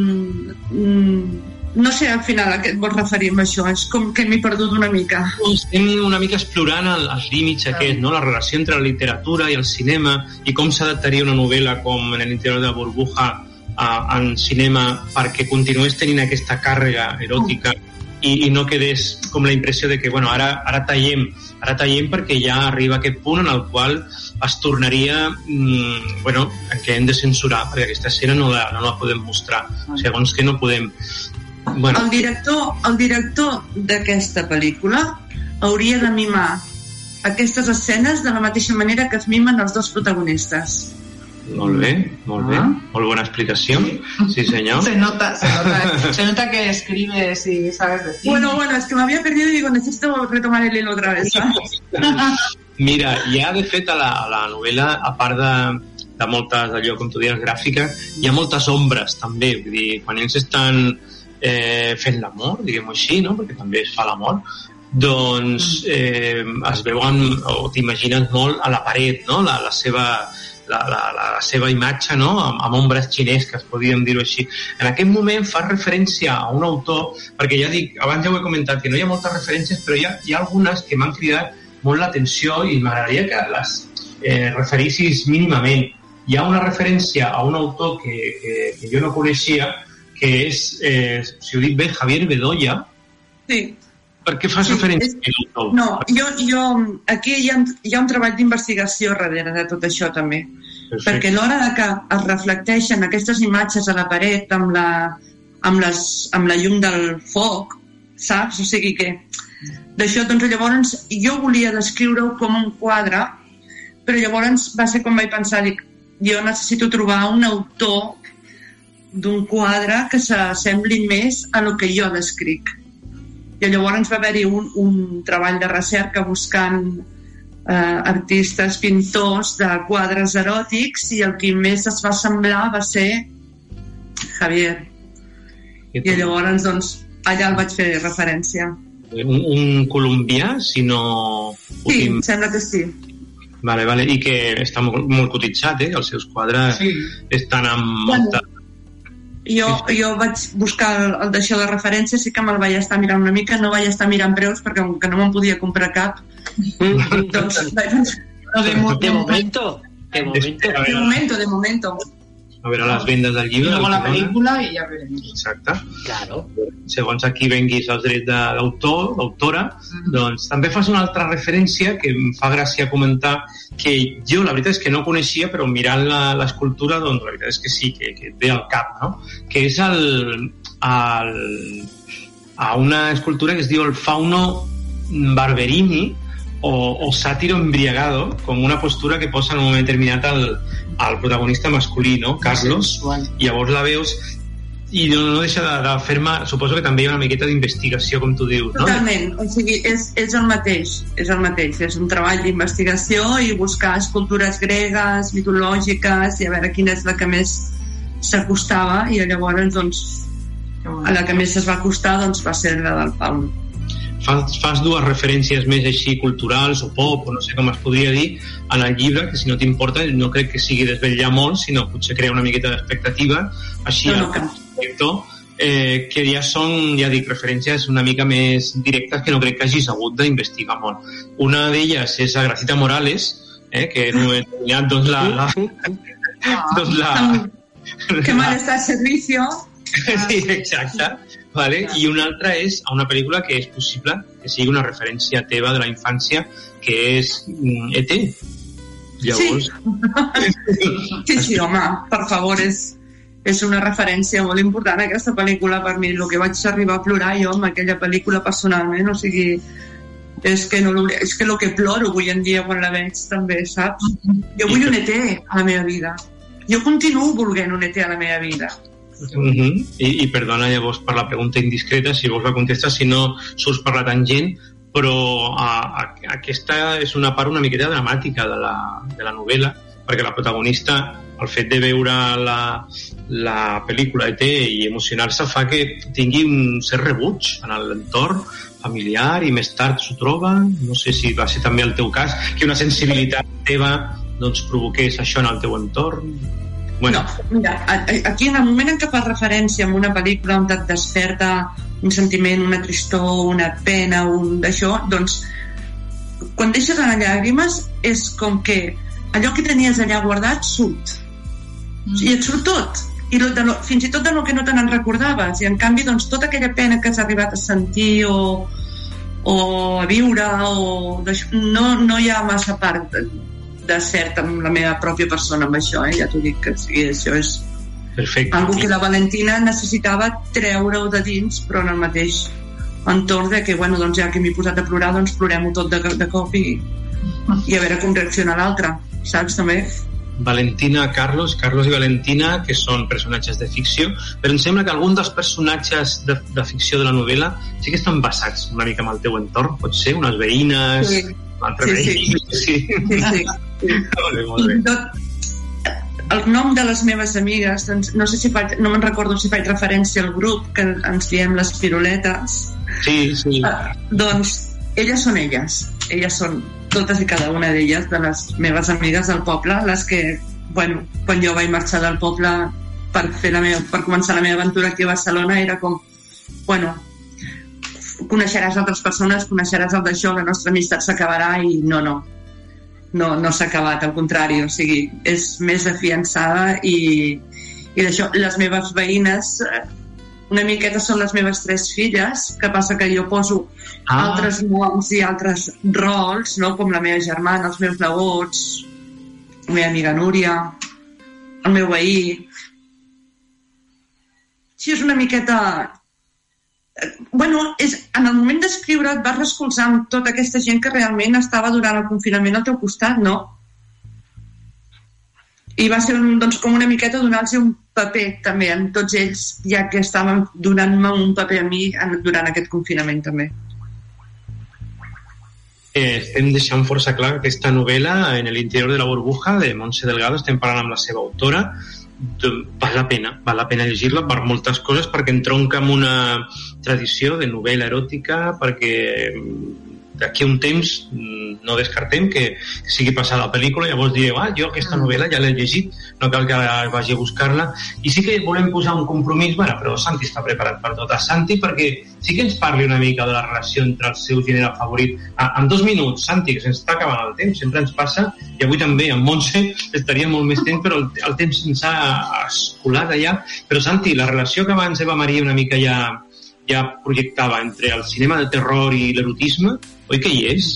mm, no sé al final a què et vols referir amb això, és com que m'he perdut una mica. Estem una mica explorant el, els límits aquests, no? La relació entre la literatura i el cinema i com s'adaptaria una novel·la com En el interior de la burbuja a, en cinema perquè continués tenint aquesta càrrega eròtica i, i no quedés com la impressió de que bueno, ara, ara tallem ara tallem perquè ja arriba a aquest punt en el qual es tornaria mmm, bueno, que hem de censurar perquè aquesta escena no la, no la podem mostrar, segons que no podem. Bueno. El director, el director d'aquesta pel·lícula hauria de mimar aquestes escenes de la mateixa manera que es mimen els dos protagonistes. Molt bé, molt bé. Ah. Molt buena explicación. Sí, señor. Se nota, se nota, se nota que escribes y sabes decir. Bueno, bueno, es que me había perdido y digo, necesito retomar el hilo otra vez, ¿sabes? Mira, ja de fet a la, a la novel·la, a part de, de moltes, allò, com tu dius, gràfiques, hi ha moltes ombres, també. Vull dir, quan ells estan eh, fent l'amor, diguem-ho així, no? Perquè també es fa l'amor, doncs eh, es veuen, o t'imagines molt a la paret, no? La, la seva... La, la, la seva imatge, no? amb, amb ombres xinesques, podríem dir-ho així. En aquest moment fa referència a un autor, perquè ja dic, abans ja ho he comentat, que no hi ha moltes referències, però hi ha, hi ha algunes que m'han cridat molt l'atenció i m'agradaria que les eh, referissis mínimament. Hi ha una referència a un autor que, que, que jo no coneixia, que és, eh, si ho dic bé, Javier Bedoya. Sí. Per què fas sí, referència és... a l'autor? No, jo, jo, aquí hi ha, hi ha un treball d'investigació darrere de tot això també. Perfecte. Perquè a l'hora de que es reflecteixen aquestes imatges a la paret amb la, amb les, amb la llum del foc, saps? O sigui que d'això, doncs llavors jo volia descriure-ho com un quadre, però llavors va ser com vaig pensar, dic, jo necessito trobar un autor d'un quadre que s'assembli més a lo que jo descric. I llavors va haver-hi un, un treball de recerca buscant eh, artistes, pintors de quadres eròtics i el que més es va semblar va ser Javier. I, I llavors, doncs, allà el vaig fer referència. Un, un colombià, si no... Sí, últim... sembla que sí. Vale, vale, i que està molt, molt cotitzat, eh? Els seus quadres sí. estan amb molta... Bueno. Jo, jo vaig buscar el, el d'això de referència, sí que me'l vaig estar mirant una mica, no vaig estar mirant preus perquè que no me'n podia comprar cap. doncs, vaig... no, de, mo de momento, de momento, de momento, de momento. A veure les vendes del llibre. I luego la pel·lícula i ja verem. Exacte. Claro. Segons aquí venguis els drets d'autor, d'autora, mm. doncs també fas una altra referència que em fa gràcia comentar, que jo la veritat és que no coneixia, però mirant l'escultura, doncs la veritat és que sí, que, que et ve al cap, no? Que és el, el, a una escultura que es diu el Fauno Barberini, o, o sàtiro embriagado, com una postura que posa en un moment determinat el, el protagonista masculí, no? Carlos, i llavors la veus i no, no deixa de, de fer-me, suposo que també hi ha una miqueta d'investigació, com tu dius, no? Totalment, o sigui, és, és el mateix, és el mateix, és un treball d'investigació i buscar escultures gregues, mitològiques, i a veure quina és la que més s'acostava, i llavors, doncs, a la que més es va acostar, doncs, va ser la del Paulo. Fas, fas dues referències més així culturals o pop, o no sé com es podria dir, en el llibre, que si no t'importa no crec que sigui desvetllar molt, sinó potser crear una miqueta d'expectativa, així no, no, al director, eh, que ja són, ja dic, referències una mica més directes que no crec que hagis hagut d'investigar molt. Una d'elles és a Gracita Morales, eh, que en un moment determinat, doncs la... la, doncs la que mal està el servicio. Sí, exacte. Vale? I una altra és a una pel·lícula que és possible que sigui una referència teva de la infància, que és E T Llavors... Sí, sí, sí, home, per favor, és, és una referència molt important aquesta pel·lícula per mi. El que vaig arribar a plorar jo amb aquella pel·lícula personalment, o sigui, és que, no, és que el que ploro avui en dia quan la veig també, saps? Jo vull un E T a la meva vida. Jo continuo volent un E T a la meva vida. Uh-huh. I, i perdona llavors per la pregunta indiscreta, si vols la contestes, si no surts per la tangent, però a, a, aquesta és una part una miqueta dramàtica de la, de la novel·la, perquè la protagonista, el fet de veure la, la pel·lícula E T i emocionar-se fa que tingui un cert rebuig en l'entorn familiar i més tard s'ho troba, no sé si va ser també el teu cas, que una sensibilitat teva doncs provoqués això en el teu entorn. Bueno. No, mira, aquí en el moment en què fas referència a una pel·lícula on et desperta un sentiment, una tristor, una pena, un d'això, doncs quan deixes anar llàgrimes és com que allò que tenies allà guardat surt. Mm. I et surt tot. I lo, de lo, fins i tot de lo que no te n'en recordaves. I en canvi, doncs, tota aquella pena que has arribat a sentir o, o a viure o no, no hi ha massa part de, de cert amb la meva pròpia persona amb això, eh? Ja t'ho dic, que sí, això és perfecte. Algo que la Valentina necessitava treure-ho de dins, però en el mateix entorn de que, bueno, doncs ja que m'he posat a plorar, doncs plorem-ho tot de, de cop i, i a veure com reacciona l'altre, saps, també? Valentina, Carlos, Carlos i Valentina, que són personatges de ficció, però em sembla que algun dels personatges de, de ficció de la novel·la sí que estan basats una mica en el teu entorn, pot ser unes veïnes, sí. un altre sí, veí, sí. sí. sí, sí. molt bé, molt bé. Tot, el nom de les meves amigues, doncs, no sé si faig, no me'n recordo si faig referència al grup que ens diem les piruletes. Sí, sí. Uh, doncs elles són elles, elles són totes i cada una d'elles, de les meves amigues del poble, les que, bueno, quan jo vaig marxar del poble per, fer la meva, per començar la meva aventura aquí a Barcelona, era com, bueno, coneixeràs altres persones, coneixeràs el d'això, la nostra amistat s'acabarà i no, no, no, no s'ha acabat, al contrari, o sigui, és més afiançada i, i d'això, les meves veïnes una miqueta són les meves tres filles, que passa que jo poso ah. altres noms i altres rols, no? Com la meva germana, els meus nebots, la meva amiga Núria, el meu veí. Sí, és una miqueta... Bueno, és, en el moment d'escriure et vas recolzar amb tota aquesta gent que realment estava durant el confinament al teu costat, no? I va ser un, doncs, com una miqueta donar-los un paper també amb tots ells, ja que estaven donant-me un paper a mi durant aquest confinament també. Eh, estem deixant força clar que aquesta novel·la, En el interior de la burbuja, de Montse Delgado, estem parlant amb la seva autora, val la pena, val la pena llegir-la per moltes coses, perquè entronca amb una tradició de novel·la eròtica, perquè d'aquí a un temps no descartem que sigui passada la pel·lícula, llavors direu, ah, jo aquesta novel·la ja l'he llegit, no cal que vagi a buscar-la, i sí que volem posar un compromís, bueno, però Santi està preparat per tot, a Santi, perquè sí que ens parli una mica de la relació entre el seu gènere favorit. Ah, en dos minuts, Santi, que se'ns està acabant el temps, sempre ens passa, i avui també, amb Montse, estaria molt més temps, però el, el temps se'ns ha escolat allà. Però Santi, la relació que abans Eva Maria una mica ja, ja projectava entre el cinema de terror i l'erotisme, oi que hi és?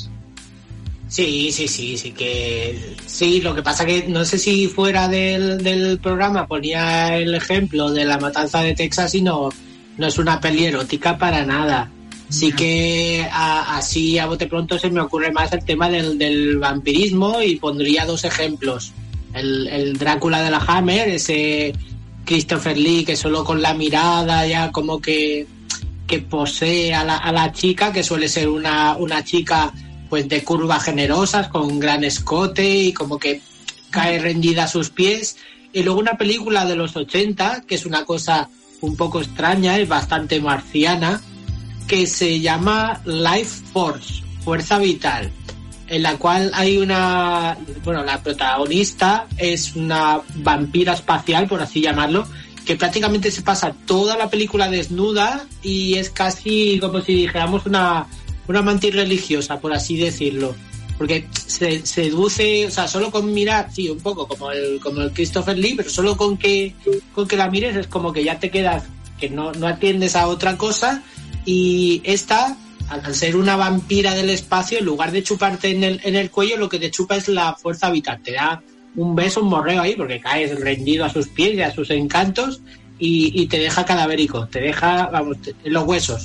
Sí, sí, sí, sí que sí, lo que pasa que no sé si fuera del, del programa ponía el ejemplo de La Matanza de Texas y no, no es una peli erótica para nada. Sí que a, así a bote pronto se me ocurre más el tema del, del vampirismo y pondría dos ejemplos. El, el Drácula de la Hammer, ese Christopher Lee que solo con la mirada ya como que que posee a la, a la chica, que suele ser una, una chica pues de curvas generosas, con gran escote y como que cae rendida a sus pies. Y luego una película de los ochenta, que es una cosa un poco extraña, es bastante marciana, que se llama Life Force, Fuerza Vital, en la cual hay una... Bueno, la protagonista es una vampira espacial, por así llamarlo, que prácticamente se pasa toda la película desnuda y es casi como si dijéramos una, una mantis religiosa, por así decirlo. Porque se seduce, o sea, solo con mirar, sí, un poco como el, como el Christopher Lee, pero solo con que, con que la mires es como que ya te quedas, que no, no atiendes a otra cosa. Y esta, al ser una vampira del espacio, en lugar de chuparte en el, en el cuello, lo que te chupa es la fuerza vital. Te da un beso, un morreo ahí, porque caes rendido a sus pies y a sus encantos y, y te deja cadavérico, te deja, vamos, te, en los huesos.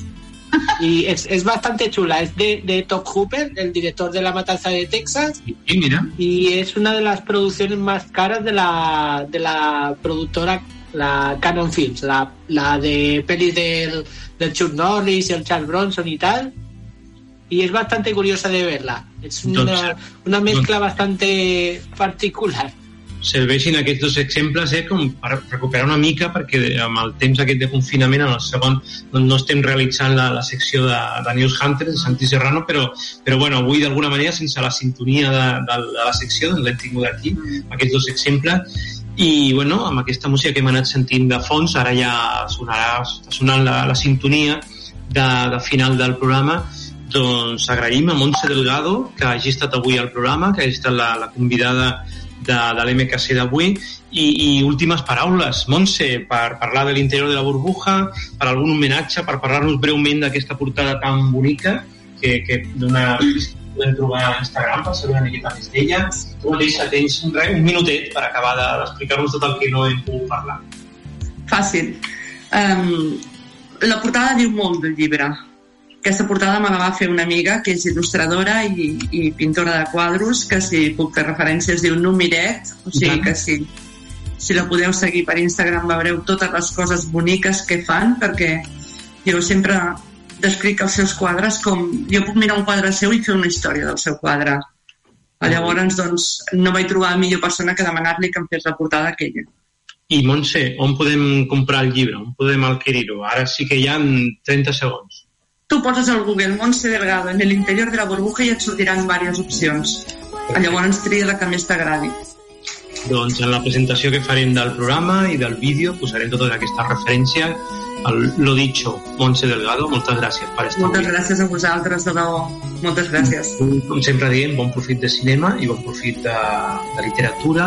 Y es, es bastante chula, es de, de Tobe Hooper, el director de La Matanza de Texas. Y mira. Y es una de las producciones más caras de la, de la productora, la Canon Films, la, la de pelis del, del Chuck Norris y el Charles Bronson y tal. Y es bastante curiosa de verla. És una, doncs, una mescla doncs, bastante particular. Serveixin aquests dos exemples eh, com per recuperar una mica, perquè amb el temps aquest de confinament, en el segon no, no estem realitzant la, la secció de, de News Hunter, de Santi Serrano, però, però bueno, avui d'alguna manera, sense la sintonia de, de, de la secció, doncs l'hem tingut aquí, aquests dos exemples. I bueno, amb aquesta música que hem anat sentint de fons, ara ja sonarà, està sonant la, la sintonia de, de final del programa. Doncs agraïm a Montse Delgado que hagi estat avui al programa, que hagi estat la, la convidada de, de l'M K C d'avui. I, i últimes paraules, Montse, per parlar de l'interior de la burbuja, per algun homenatge, per parlar-nos breument d'aquesta portada tan bonica que, que d'una podem trobar a Instagram per saber una miqueta més d'ella. Tu mateixa tens un, un minutet per acabar d'explicar-nos tot el que no hem pogut parlar. Fàcil. Um, la portada diu molt del llibre. Aquesta portada me la va fer una amiga que és il·lustradora i, i pintora de quadros, que si puc fer referències diu Numiret, o sigui que si, si la podeu seguir per Instagram veureu totes les coses boniques que fan, perquè jo sempre descric els seus quadres com... Jo puc mirar un quadre seu i fer una història del seu quadre. Llavors, doncs, no vaig trobar millor persona que demanar-li que em fes la portada que ella. I Montse, on podem comprar el llibre? On podem adquirir-ho? Ara sí que hi ha trenta segons. Tu poses al Google Montse Delgado en l'interior de la burbuja i et sortiran diverses opcions. Llavors tria la que més t'agradi. Doncs en la presentació que farem del programa i del vídeo posarem totes aquestes referències al Lo Dicho. Montse Delgado, moltes gràcies per estar Moltes aquí. gràcies a vosaltres, de debò. Moltes gràcies. Com sempre diem, bon profit de cinema i bon profit de, de literatura.